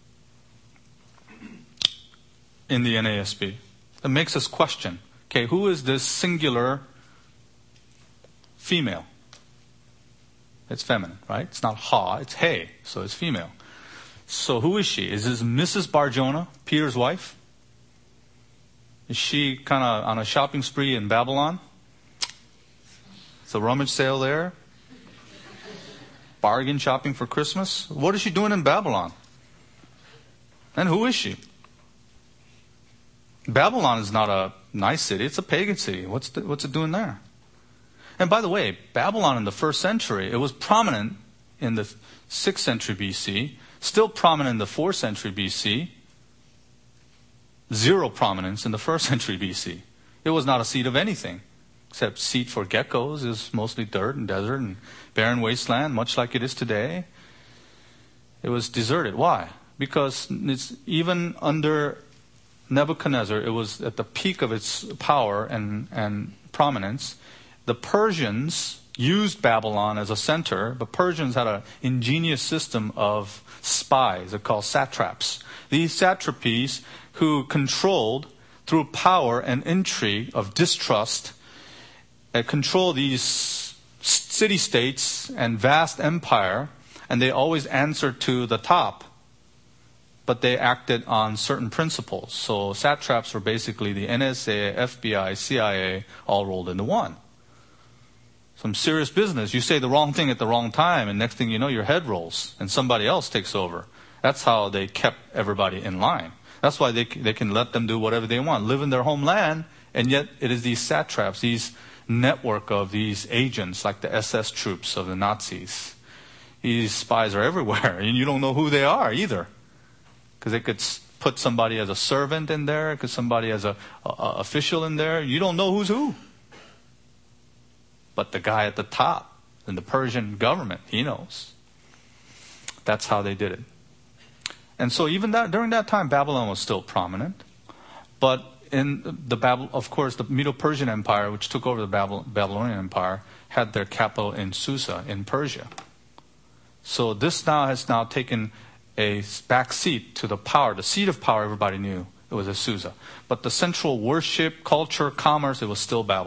in the N A S B. It makes us question, okay, who is this singular female? It's feminine, right? It's not ha, it's he, so it's female. So who is she? Is this Missus Bar-Jonah, Peter's wife? Is she kind of on a shopping spree in Babylon? It's a rummage sale there. Bargain shopping for Christmas. What is she doing in Babylon? And who is she? Babylon is not a nice city. It's a pagan city. What's the, what's it doing there? And by the way, Babylon in the first century, it was prominent in the sixth century B C, still prominent in the fourth century B C, zero prominence in the first century B C. It was not a seat of anything, except seat for geckos. It was mostly dirt and desert and barren wasteland, much like it is today. It was deserted. Why? Because it's even under Nebuchadnezzar, it was at the peak of its power and, and prominence. The Persians used Babylon as a center. The Persians had an ingenious system of spies. They're called satraps. These satrapies who controlled through power and intrigue of distrust, uh, control these city-states and vast empire, and they always answered to the top. But they acted on certain principles. So satraps were basically the N S A, F B I, C I A, all rolled into one. Some serious business. You say the wrong thing at the wrong time, and next thing you know, your head rolls, and somebody else takes over. That's how they kept everybody in line. That's why they they can let them do whatever they want, live in their homeland, and yet it is these satraps, these network of these agents, like the S S troops of the Nazis. These spies are everywhere, and you don't know who they are either. Because they could put somebody as a servant in there, because somebody as a, a, a official in there. You don't know who's who. But the guy at the top in the Persian government, he knows. That's how they did it. And so even that during that time, Babylon was still prominent. But in the Babylon, of course, the Medo-Persian Empire, which took over the Babylon, Babylonian Empire, had their capital in Susa, in Persia. So this now has now taken a back seat to the power, the seat of power. Everybody knew it was at Susa. But the central worship, culture, commerce, it was still Babylon.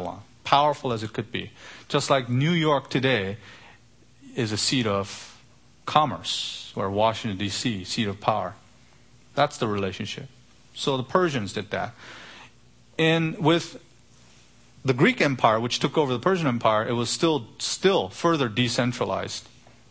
powerful as it could be. Just like New York today is a seat of commerce, or Washington, D C, seat of power. That's the relationship. So the Persians did that. And with the Greek Empire, which took over the Persian Empire, it was still still further decentralized.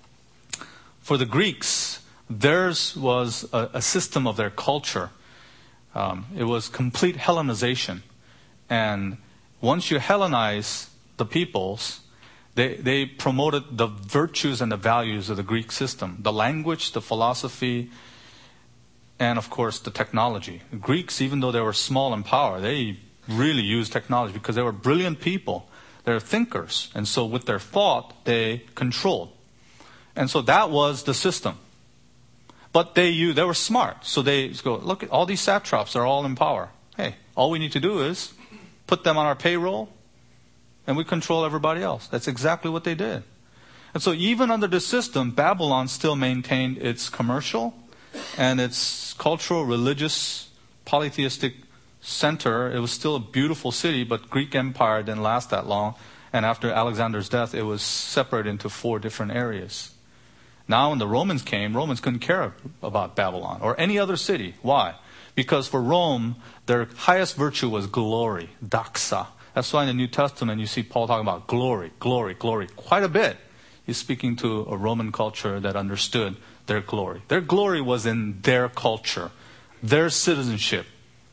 For the Greeks, theirs was a, a system of their culture. Um, it was complete Hellenization. And once you Hellenize the peoples, they, they promoted the virtues and the values of the Greek system. The language, the philosophy, and of course the technology. The Greeks, even though they were small in power, they really used technology because they were brilliant people. They're thinkers. And so with their thought, they controlled. And so that was the system. But they they were smart. So they go, look, at all these satraps are all in power. Hey, all we need to do is put them on our payroll and we control everybody else. That's exactly what they did. And so even under the system, Babylon still maintained its commercial and its cultural, religious, polytheistic center. It was still a beautiful city, but Greek Empire didn't last that long. And after Alexander's death, it was separated into four different areas. Now when the Romans came, Romans couldn't care about Babylon or any other city. Why? Because for Rome, their highest virtue was glory, doxa. That's why in the New Testament you see Paul talking about glory, glory, glory, quite a bit. He's speaking to a Roman culture that understood their glory. Their glory was in their culture, their citizenship.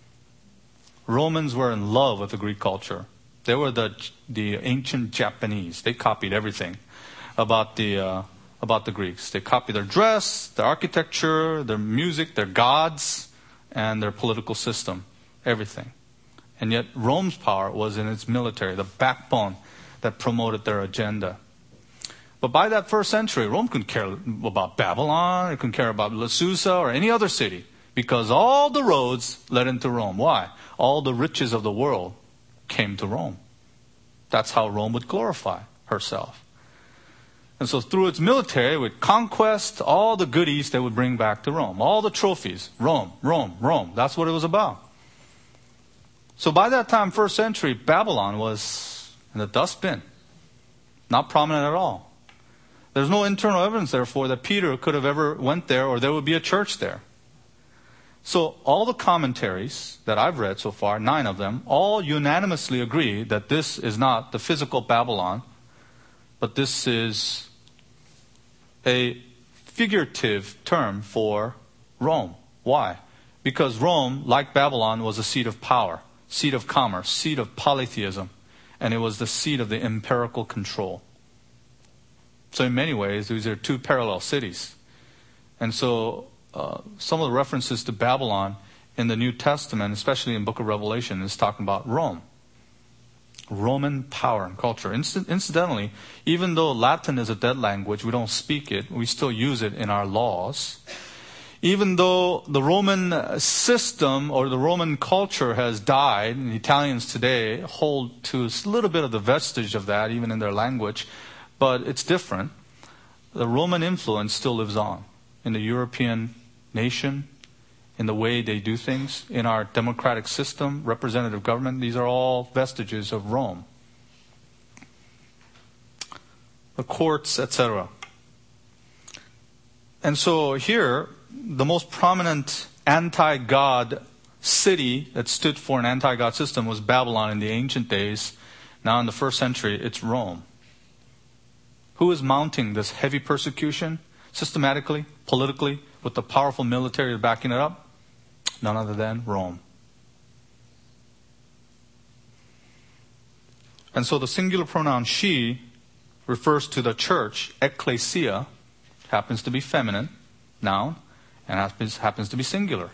Romans were in love with the Greek culture. They were the the ancient Japanese. They copied everything about the uh, about the Greeks. They copied their dress, their architecture, their music, their gods, and their political system, everything. And yet Rome's power was in its military, the backbone that promoted their agenda. But by that first century, Rome couldn't care about Babylon, it couldn't care about Susa or any other city, because all the roads led into Rome. Why? All the riches of the world came to Rome. That's how Rome would glorify herself. And so through its military, it would conquest all the goodies they would bring back to Rome. All the trophies. Rome, Rome, Rome. That's what it was about. So by that time, first century, Babylon was in the dustbin. Not prominent at all. There's no internal evidence, therefore, that Peter could have ever went there or there would be a church there. So all the commentaries that I've read so far, nine of them, all unanimously agree that this is not the physical Babylon, but this is a figurative term for Rome. Why? Because Rome, like Babylon, was a seat of power, seat of commerce, seat of polytheism, and it was the seat of the empirical control. So in many ways, these are two parallel cities. And so uh, some of the references to Babylon in the New Testament, especially in the book of Revelation, is talking about Rome. Roman power and culture. Inc- incidentally, even though Latin is a dead language, we don't speak it, we still use it in our laws. Even though the Roman system or the Roman culture has died, and Italians today hold to a little bit of the vestige of that, even in their language, but it's different. The Roman influence still lives on in the European nation, in the way they do things, in our democratic system, representative government. These are all vestiges of Rome. The courts, et cetera. And so here, the most prominent anti-God city that stood for an anti-God system was Babylon in the ancient days. Now in the first century, it's Rome. Who is mounting this heavy persecution systematically, politically, with the powerful military backing it up? None other than Rome. And so the singular pronoun she refers to the church, ecclesia, happens to be feminine, noun, and happens, happens to be singular.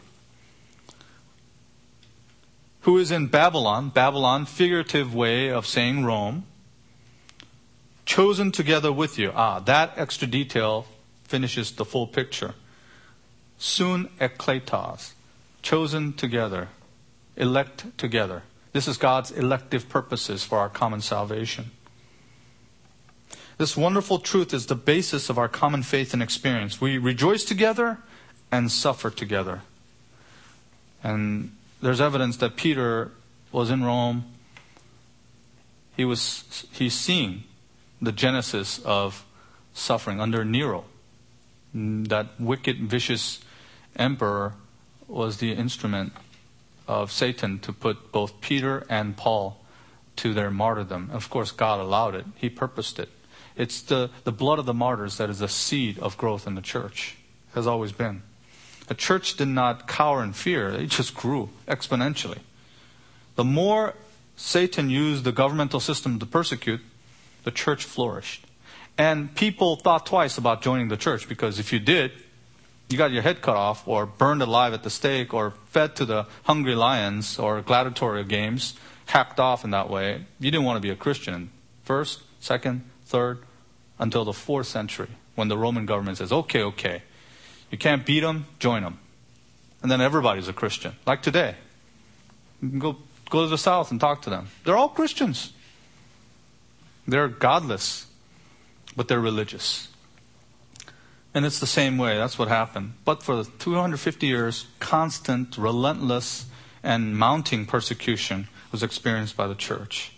Who is in Babylon? Babylon, figurative way of saying Rome. Chosen together with you. Ah, that extra detail finishes the full picture. Soon ekletos. Chosen together. Elect together. This is God's elective purposes for our common salvation. This wonderful truth is the basis of our common faith and experience. We rejoice together and suffer together. And there's evidence that Peter was in Rome he was he's seeing the genesis of suffering under Nero. That wicked, vicious emperor was the instrument of Satan to put both Peter and Paul to their martyrdom. Of course, God allowed it. He purposed it. It's the, the blood of the martyrs that is the seed of growth in the church. It has always been. The church did not cower in fear. It just grew exponentially. The more Satan used the governmental system to persecute, the church flourished. And people thought twice about joining the church, because if you did, you got your head cut off or burned alive at the stake or fed to the hungry lions or gladiatorial games, hacked off in that way. You didn't want to be a Christian. First, second, third, until the fourth century, when the Roman government says, okay, okay, you can't beat them, join them. And then everybody's a Christian. Like today. You can go, go to the South and talk to them. They're all Christians. They're godless, but they're religious. And it's the same way. That's what happened. But for two hundred fifty years, constant, relentless, and mounting persecution was experienced by the church.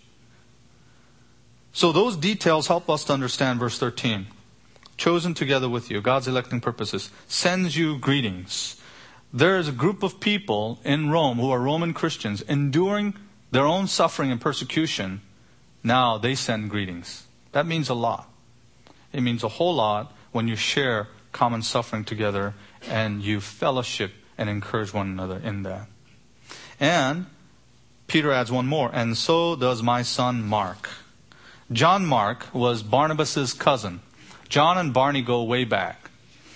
So those details help us to understand verse thirteen. Chosen together with you, God's electing purposes, sends you greetings. There is a group of people in Rome who are Roman Christians enduring their own suffering and persecution. Now they send greetings. That means a lot. It means a whole lot when you share common suffering together and you fellowship and encourage one another in that. And Peter adds one more. And so does my son Mark. John Mark was Barnabas' cousin. John and Barney go way back.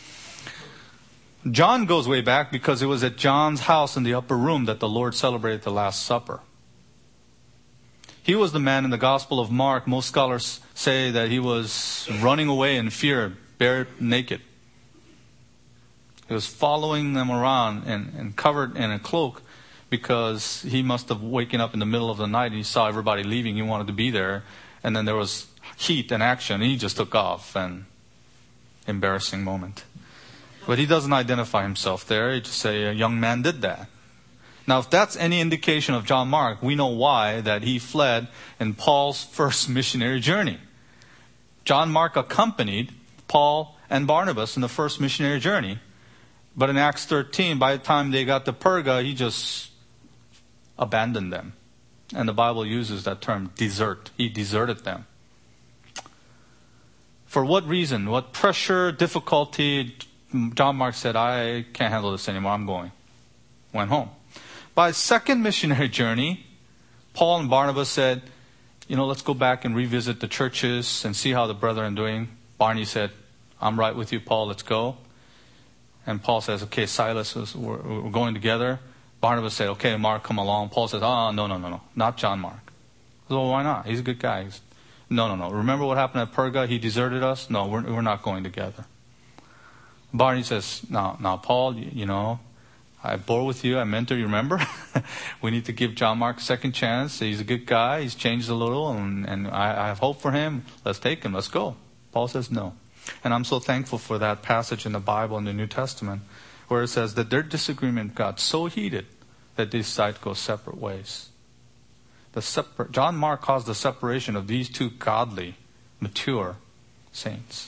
John goes way back because it was at John's house in the upper room that the Lord celebrated the Last Supper. He was the man in the Gospel of Mark. Most scholars say that he was running away in fear, bare naked. He was following them around and, and covered in a cloak because he must have waken up in the middle of the night and he saw everybody leaving. He wanted to be there. And then there was heat and action. And he just took off. And embarrassing moment. But he doesn't identify himself there. He just say a young man did that. Now, if that's any indication of John Mark, we know why that he fled in Paul's first missionary journey. John Mark accompanied Paul and Barnabas in the first missionary journey. But in Acts thirteen, by the time they got to Perga, he just abandoned them. And the Bible uses that term, desert. He deserted them. For what reason? What pressure, difficulty? John Mark said, I can't handle this anymore. I'm going. Went home. By his second missionary journey, Paul and Barnabas said, you know, let's go back and revisit the churches and see how the brethren are doing. Barney said, I'm right with you, Paul, let's go. And Paul says, okay, Silas, we're, we're going together. Barnabas said, okay, Mark, come along. Paul says, oh, no, no, no, no, not John Mark. So well, why not? He's a good guy. He's, no, no, no. Remember what happened at Perga? He deserted us? No, we're, we're not going together. Barney says, no, no, Paul, you, you know, I bore with you. I mentor you, remember? We need to give John Mark a second chance. He's a good guy. He's changed a little, and, and I, I have hope for him. Let's take him. Let's go. Paul says no. And I'm so thankful for that passage in the Bible in the New Testament where it says that their disagreement got so heated that they decided to go separate ways. The separ- John Mark caused the separation of these two godly, mature saints.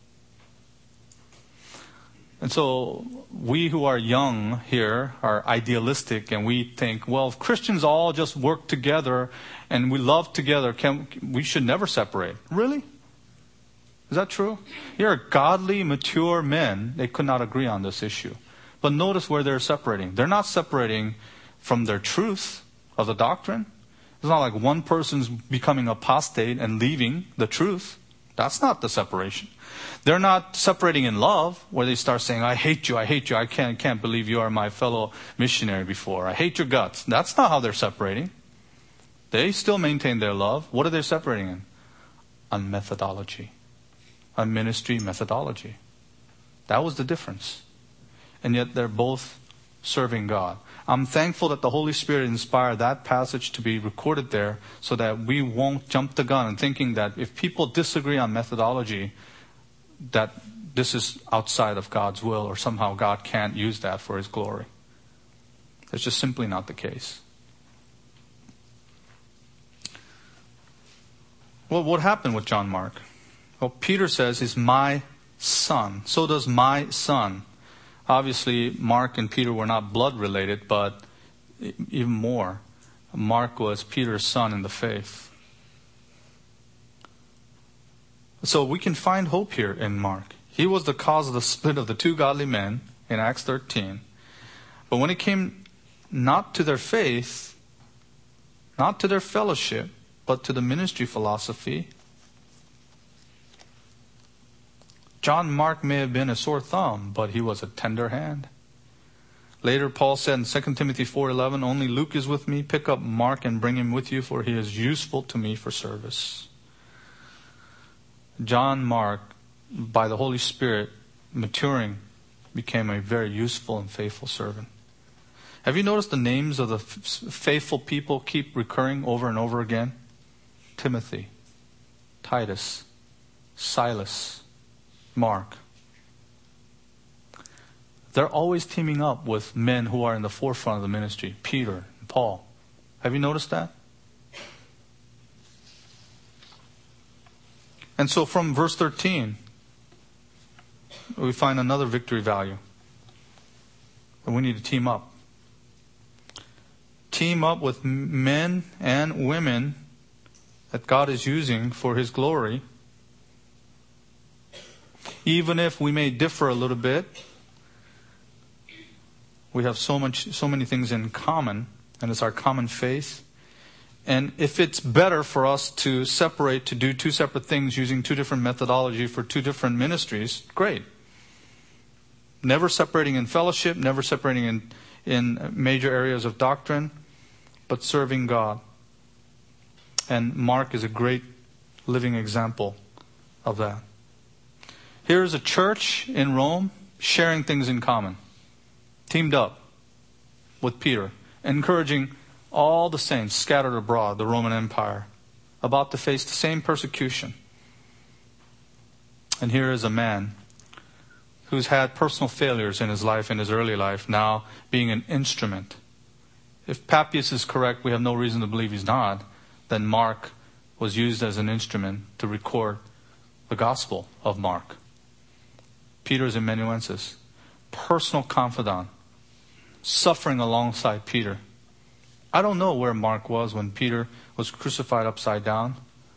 And so we who are young here are idealistic and we think, well, if Christians all just work together and we love together, can, we should never separate. Really? Is that true? Here are godly, mature men. They could not agree on this issue. But notice where they're separating. They're not separating from their truth of the doctrine. It's not like one person's becoming apostate and leaving the truth. That's not the separation. They're not separating in love, where they start saying, I hate you, I hate you, I can't, can't believe you are my fellow missionary before. I hate your guts. That's not how they're separating. They still maintain their love. What are they separating in? On methodology. On ministry methodology. That was the difference. And yet they're both serving God. I'm thankful that the Holy Spirit inspired that passage to be recorded there so that we won't jump the gun in thinking that if people disagree on methodology, that this is outside of God's will or somehow God can't use that for His glory. It's just simply not the case. Well, what happened with John Mark? Well, Peter says he's my son. So does my son. Obviously, Mark and Peter were not blood related, but even more, Mark was Peter's son in the faith. So we can find hope here in Mark. He was the cause of the split of the two godly men in Acts thirteen. But when it came not to their faith, not to their fellowship, but to the ministry philosophy, John Mark may have been a sore thumb, but he was a tender hand. Later, Paul said in Second Timothy four eleven, only Luke is with me. Pick up Mark and bring him with you, for he is useful to me for service. John Mark, by the Holy Spirit, maturing, became a very useful and faithful servant. Have you noticed the names of the f- faithful people keep recurring over and over again? Timothy, Titus, Silas, Mark. They're always teaming up with men who are in the forefront of the ministry. Peter and Paul. Have you noticed that? And so from verse thirteen, we find another victory value. And we need to team up. Team up with men and women that God is using for His glory. Even if we may differ a little bit, we have so much, so many things in common, and it's our common faith. And if it's better for us to separate, to do two separate things using two different methodology for two different ministries, great. Never separating in fellowship, never separating in, in major areas of doctrine, but serving God. And Mark is a great living example of that. Here is a church in Rome sharing things in common. Teamed up with Peter, encouraging all the saints scattered abroad, the Roman Empire, about to face the same persecution. And here is a man who's had personal failures in his life, in his early life, now being an instrument. If Papias is correct, we have no reason to believe he's not, then Mark was used as an instrument to record the Gospel of Mark. Peter is amanuensis, personal confidant, suffering alongside Peter. I don't know where Mark was when Peter was crucified upside down.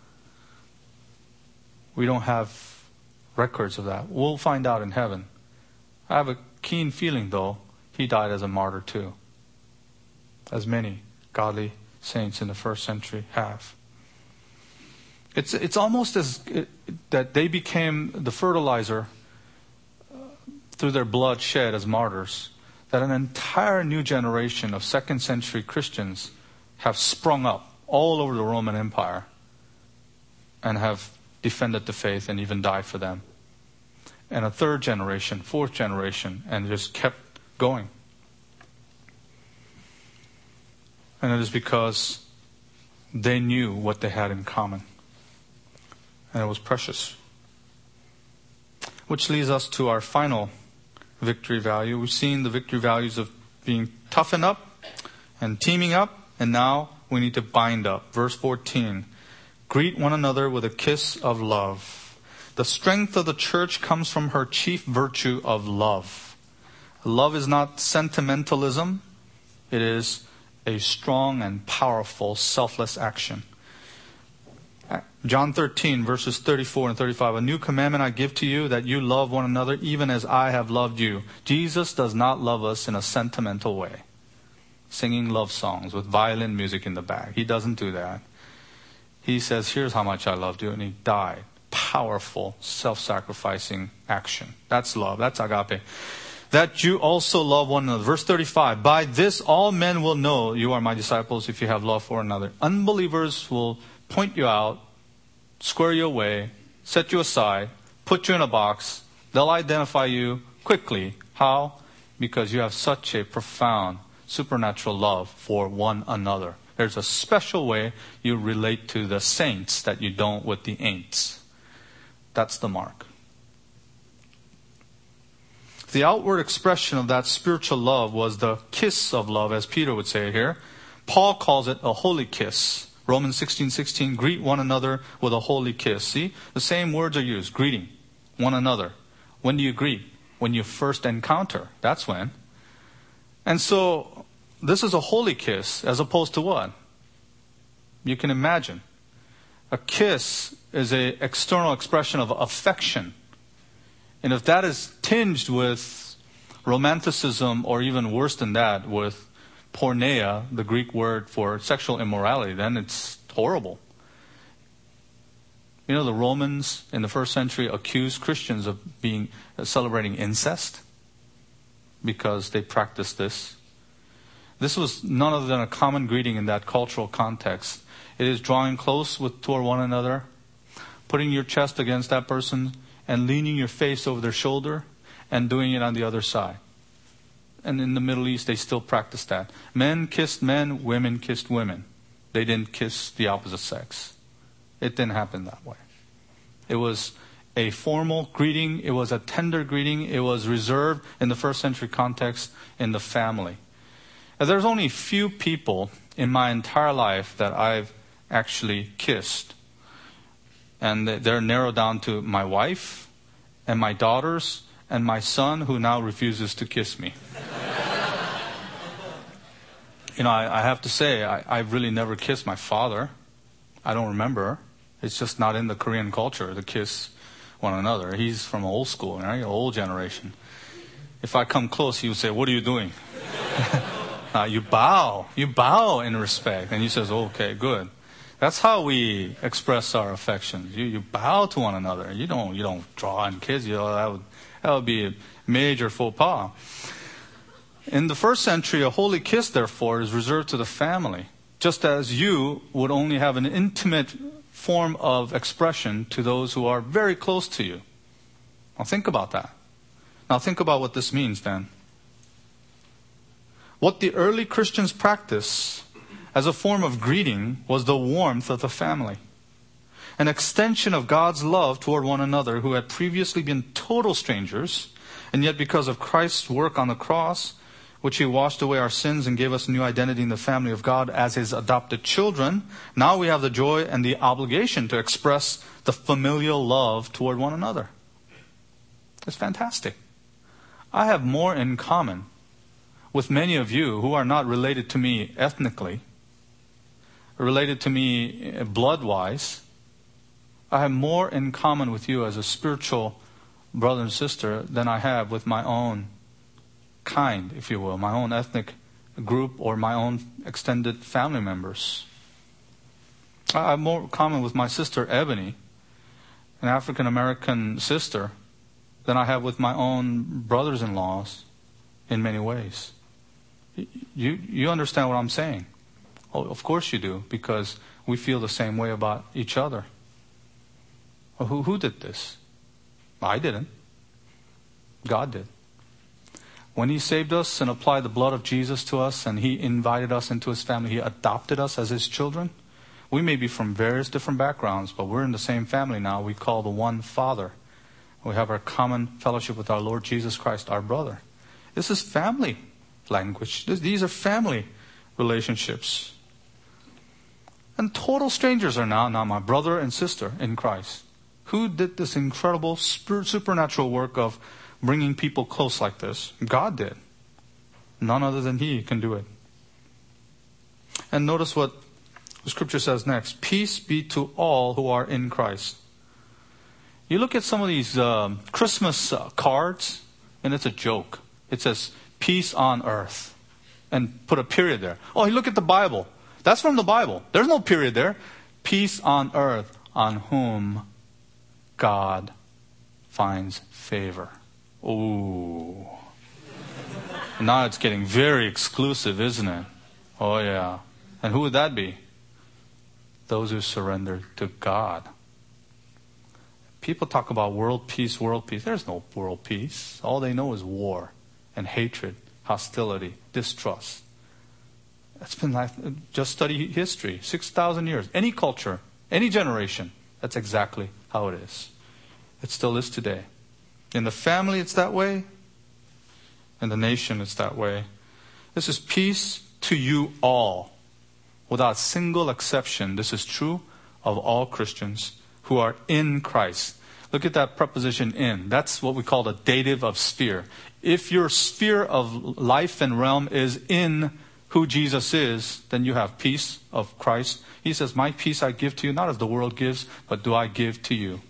We don't have records of that. We'll find out in heaven. I have a keen feeling, though, he died as a martyr too, as many godly saints in the first century have. It's it's almost as it, that they became the fertilizer uh, through their blood shed as martyrs, that an entire new generation of second century Christians have sprung up all over the Roman Empire and have defended the faith and even died for them. And a third generation, fourth generation, and just kept going. And it is because they knew what they had in common. And it was precious. Which leads us to our final victory value. We've seen the victory values of being toughened up and teaming up, and now we need to bind up. Verse fourteen. Greet one another with a kiss of love. The strength of the church comes from her chief virtue of love. Love is not sentimentalism. It is a strong and powerful selfless action. John thirteen, verses thirty-four and thirty-five. A new commandment I give to you, that you love one another even as I have loved you. Jesus does not love us in a sentimental way, singing love songs with violin music in the back. He doesn't do that. He says, here's how much I loved you, and He died. Powerful, self-sacrificing action. That's love. That's agape. That you also love one another. Verse thirty-five. By this all men will know you are my disciples if you have love for one another. Unbelievers will point you out, square you away, set you aside, put you in a box. They'll identify you quickly. How? Because you have such a profound supernatural love for one another. There's a special way you relate to the saints that you don't with the ain'ts. That's the mark. The outward expression of that spiritual love was the kiss of love, as Peter would say here. Paul calls it a holy kiss. Romans sixteen sixteen, greet one another with a holy kiss. See, the same words are used, greeting one another. When do you greet? When you first encounter. That's when. And so, this is a holy kiss as opposed to what? You can imagine. A kiss is an external expression of affection. And if that is tinged with romanticism, or even worse than that, with porneia, the Greek word for sexual immorality, then it's horrible. You know, the Romans in the first century accused Christians of being uh, celebrating incest because they practiced this. This was none other than a common greeting in that cultural context. It is drawing close with toward one another, putting your chest against that person, and leaning your face over their shoulder, and doing it on the other side. And in the Middle East, they still practice that. Men kissed men, women kissed women. They didn't kiss the opposite sex. It didn't happen that way. It was a formal greeting. It was a tender greeting. It was reserved in the first century context in the family. And there's only few people in my entire life that I've actually kissed. And they're narrowed down to my wife and my daughters and my son, who now refuses to kiss me. You know, I, I have to say, I, I've really never kissed my father. I don't remember. It's just not in the Korean culture to kiss one another. He's from old school, right? Old generation. If I come close, he would say, "What are you doing?" uh, you bow. You bow in respect. And he says, "Okay, good." That's how we express our affections. You you bow to one another. You don't you don't draw and kiss. You know, that would that would be a major faux pas. In the first century, a holy kiss, therefore, is reserved to the family, just as you would only have an intimate form of expression to those who are very close to you. Now think about that. Now think about what this means then. What the early Christians practiced as a form of greeting was the warmth of the family, an extension of God's love toward one another who had previously been total strangers, and yet because of Christ's work on the cross, which He washed away our sins and gave us a new identity in the family of God as His adopted children, now we have the joy and the obligation to express the familial love toward one another. It's fantastic. I have more in common with many of you who are not related to me ethnically, related to me blood-wise. I have more in common with you as a spiritual brother and sister than I have with my own kind, if you will, my own ethnic group or my own extended family members. I have more in common with my sister Ebony, an African American sister, than I have with my own brothers-in-laws in many ways. You you understand what I'm saying? Oh, of course you do, because we feel the same way about each other. Well, who who did this? I didn't. God did. When He saved us and applied the blood of Jesus to us, and He invited us into His family, He adopted us as His children. We may be from various different backgrounds, but we're in the same family now. We call the one Father. We have our common fellowship with our Lord Jesus Christ, our brother. This is family language. These are family relationships. And total strangers are now, now my brother and sister in Christ. Who did this incredible supernatural work of bringing people close like this? God did. None other than He can do it. And notice what the scripture says next. Peace be to all who are in Christ. You look at some of these um, Christmas uh, cards, and it's a joke. It says, peace on earth. And put a period there. Oh, you look at the Bible. That's from the Bible. There's no period there. Peace on earth, on whom God finds favor. Ooh. Now it's getting very exclusive, isn't it? Oh, yeah. And who would that be? Those who surrender to God. People talk about world peace, world peace. There's no world peace. All they know is war and hatred, hostility, distrust. That's been like, just study history. six thousand years. Any culture, any generation, that's exactly how it is. It still is today. In the family, it's that way. In the nation, it's that way. This is peace to you all. Without a single exception, this is true of all Christians who are in Christ. Look at that preposition in. That's what we call the dative of sphere. If your sphere of life and realm is in who Jesus is, then you have peace of Christ. He says, my peace I give to you, not as the world gives, but do I give to you.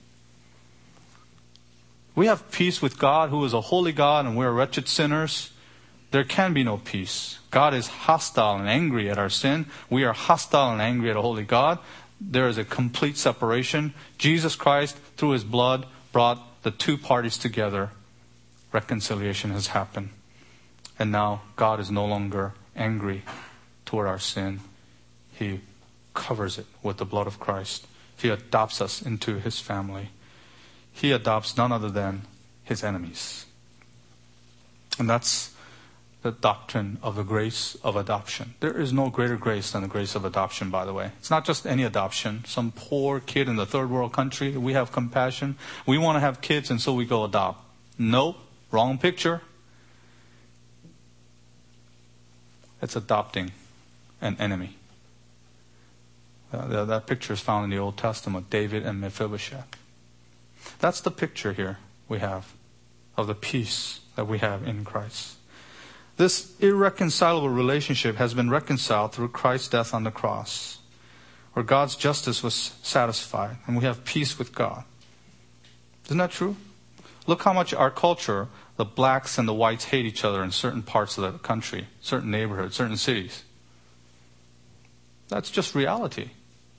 We have peace with God, who is a holy God, and we're wretched sinners. There can be no peace. God is hostile and angry at our sin. We are hostile and angry at a holy God. There is a complete separation. Jesus Christ, through His blood, brought the two parties together. Reconciliation has happened. And now God is no longer angry toward our sin. He covers it with the blood of Christ. He adopts us into His family. He adopts none other than His enemies. And that's the doctrine of the grace of adoption. There is no greater grace than the grace of adoption, by the way. It's not just any adoption. Some poor kid in the third world country, we have compassion. We want to have kids, and so we go adopt. Nope, wrong picture. It's adopting an enemy. Uh, that picture is found in the Old Testament, David and Mephibosheth. That's the picture here we have of the peace that we have in Christ. This irreconcilable relationship has been reconciled through Christ's death on the cross, where God's justice was satisfied, and we have peace with God. Isn't that true? Look how much our culture, the blacks and the whites, hate each other in certain parts of the country, certain neighborhoods, certain cities. That's just reality.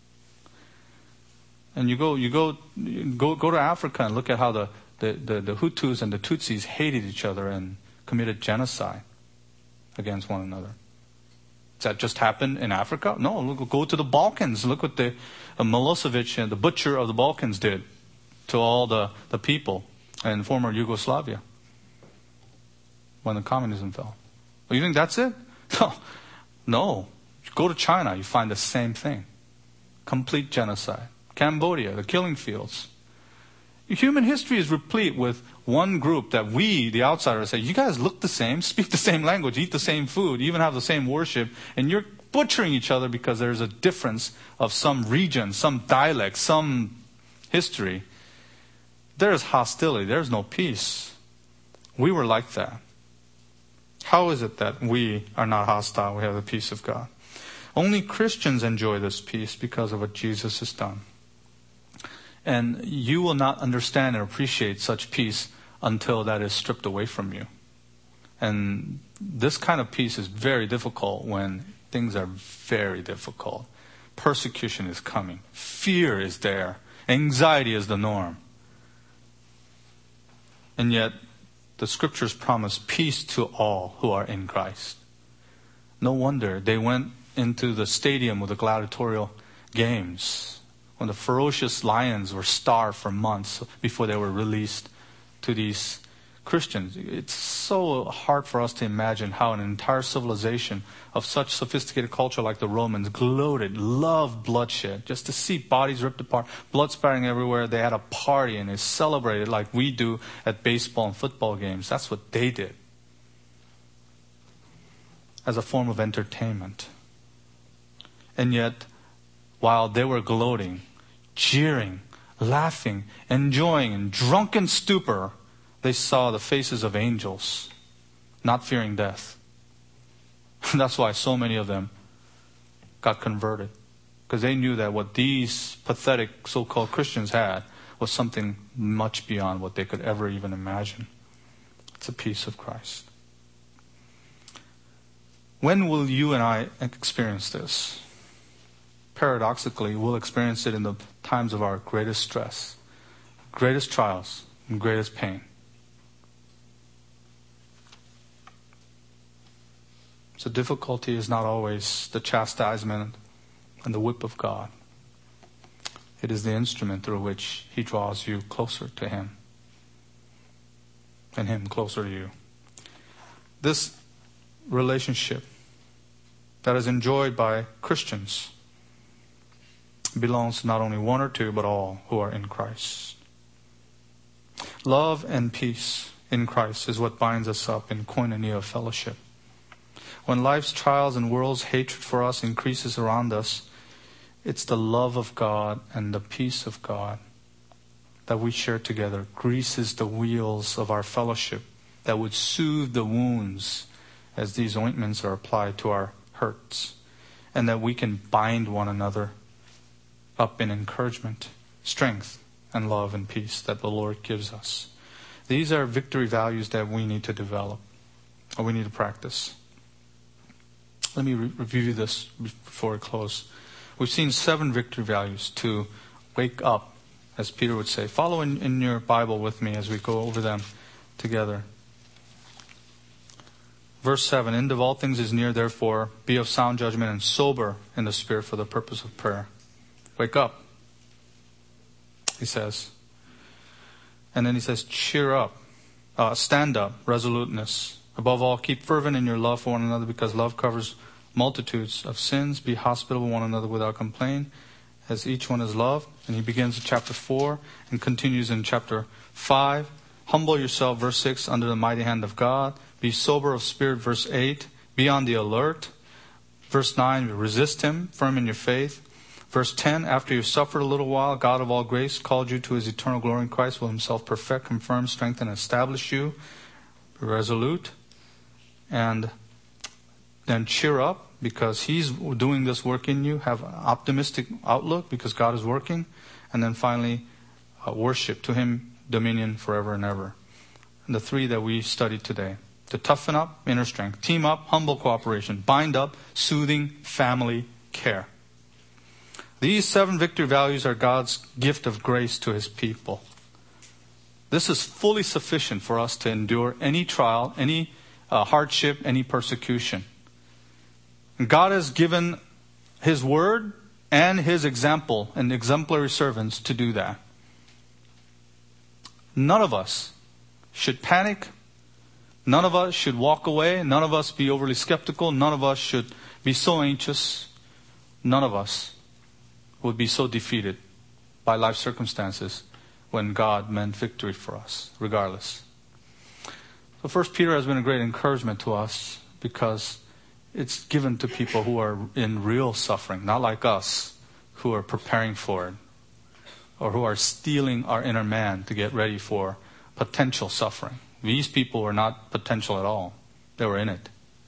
And you go, you go, you go, go to Africa and look at how the, the, the, the Hutus and the Tutsis hated each other and committed genocide against one another. Does that just happen in Africa? No, look, go to the Balkans. Look what the uh, Milosevic, the butcher of the Balkans, did to all the, the people in former Yugoslavia when the communism fell. Well, you think that's it? No. No. Go to China, you find the same thing. Complete genocide. Cambodia, the killing fields. Human history is replete with one group that we, the outsiders, say, you guys look the same, speak the same language, eat the same food, even have the same worship, and you're butchering each other because there's a difference of some region, some dialect, some history. There's hostility. There's no peace. We were like that. How is it that we are not hostile? We have the peace of God. Only Christians enjoy this peace because of what Jesus has done. And you will not understand and appreciate such peace until that is stripped away from you. And this kind of peace is very difficult when things are very difficult. Persecution is coming. Fear is there. Anxiety is the norm. And yet, the scriptures promise peace to all who are in Christ. No wonder they went into the stadium with the gladiatorial games when the ferocious lions were starved for months before they were released to these Christians. It's so hard for us to imagine how an entire civilization of such sophisticated culture like the Romans gloated, loved bloodshed, just to see bodies ripped apart, blood spattering everywhere. They had a party and they celebrated like we do at baseball and football games. That's what they did as a form of entertainment. And yet, while they were gloating, jeering, laughing, enjoying, in drunken stupor, they saw the faces of angels, not fearing death. That's why so many of them got converted. Because they knew that what these pathetic so-called Christians had was something much beyond what they could ever even imagine. It's the peace of Christ. When will you and I experience this? Paradoxically, we'll experience it in the times of our greatest stress, greatest trials, and greatest pain. So difficulty is not always the chastisement and the whip of God. It is the instrument through which He draws you closer to Him and Him closer to you. This relationship that is enjoyed by Christians belongs to not only one or two, but all who are in Christ. Love and peace in Christ is what binds us up in koinonia of fellowship. When life's trials and world's hatred for us increases around us, it's the love of God and the peace of God that we share together greases the wheels of our fellowship that would soothe the wounds as these ointments are applied to our hurts, and that we can bind one another up in encouragement, strength, and love and peace that the Lord gives us. These are victory values that we need to develop, or we need to practice. Let me re- review this before I close. We've seen seven victory values to wake up, as Peter would say. Follow in, in your Bible with me as we go over them together. Verse seven, end of all things is near, therefore be of sound judgment and sober in the spirit for the purpose of prayer. Wake up, he says. And then he says, cheer up, uh, stand up, resoluteness. Above all, keep fervent in your love for one another, because love covers multitudes of sins. Be hospitable one another without complaint, as each one is loved. And he begins in chapter four and continues in chapter five. Humble yourself, verse six, under the mighty hand of God. Be sober of spirit, verse eight. Be on the alert. Verse nine, resist him, firm in your faith. Verse ten, after you've suffered a little while, God of all grace called you to his eternal glory in Christ, will himself perfect, confirm, strengthen, and establish you. Be resolute. And then cheer up, because he's doing this work in you. Have an optimistic outlook, because God is working. And then finally, uh, worship, to him dominion forever and ever. And the three that we studied today. To toughen up, inner strength. Team up, humble cooperation. Bind up, soothing family care. These seven victory values are God's gift of grace to his people. This is fully sufficient for us to endure any trial, any uh, hardship, any persecution. And God has given his word and his example and exemplary servants to do that. None of us should panic. None of us should walk away. None of us be overly skeptical. None of us should be so anxious. None of us would be so defeated by life circumstances when God meant victory for us, regardless. So First Peter has been a great encouragement to us, because it's given to people who are in real suffering, not like us, who are preparing for it, or who are steeling our inner man to get ready for potential suffering. These people were not potential at all. They were in it.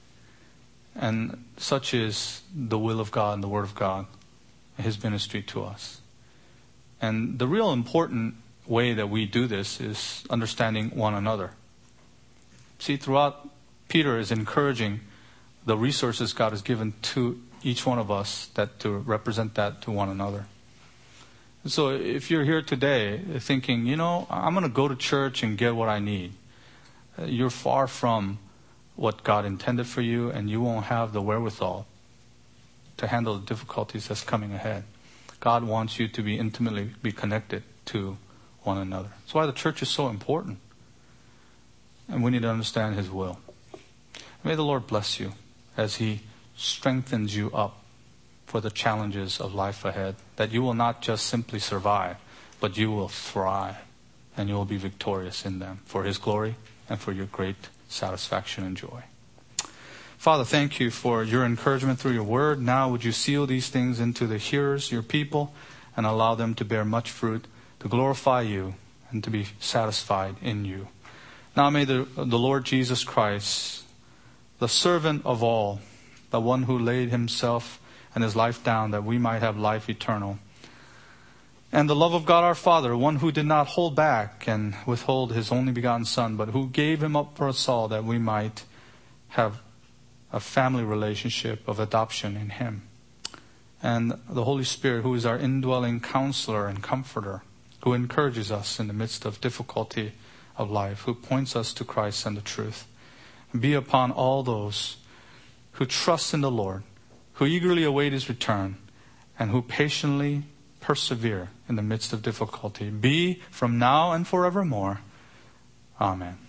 And such is the will of God and the Word of God, his ministry to us. And the real important way that we do this is understanding one another. See, throughout, Peter is encouraging the resources God has given to each one of us that to represent that to one another. So if you're here today thinking, you know, I'm going to go to church and get what I need, you're far from what God intended for you, and you won't have the wherewithal to handle the difficulties that's coming ahead. God wants you to be intimately be connected to one another. That's why the church is so important. And we need to understand his will. May the Lord bless you as he strengthens you up for the challenges of life ahead, that you will not just simply survive, but you will thrive, and you will be victorious in them for his glory and for your great satisfaction and joy. Father, thank you for your encouragement through your word. Now would you seal these things into the hearers, your people, and allow them to bear much fruit, to glorify you and to be satisfied in you. Now may the, the Lord Jesus Christ, the servant of all, the one who laid himself and his life down that we might have life eternal, and the love of God our Father, one who did not hold back and withhold his only begotten Son, but who gave him up for us all, that we might have a family relationship of adoption in him. And the Holy Spirit, who is our indwelling counselor and comforter, who encourages us in the midst of difficulty of life, who points us to Christ and the truth. Be upon all those who trust in the Lord, who eagerly await his return, and who patiently persevere in the midst of difficulty. Be from now and forevermore. Amen.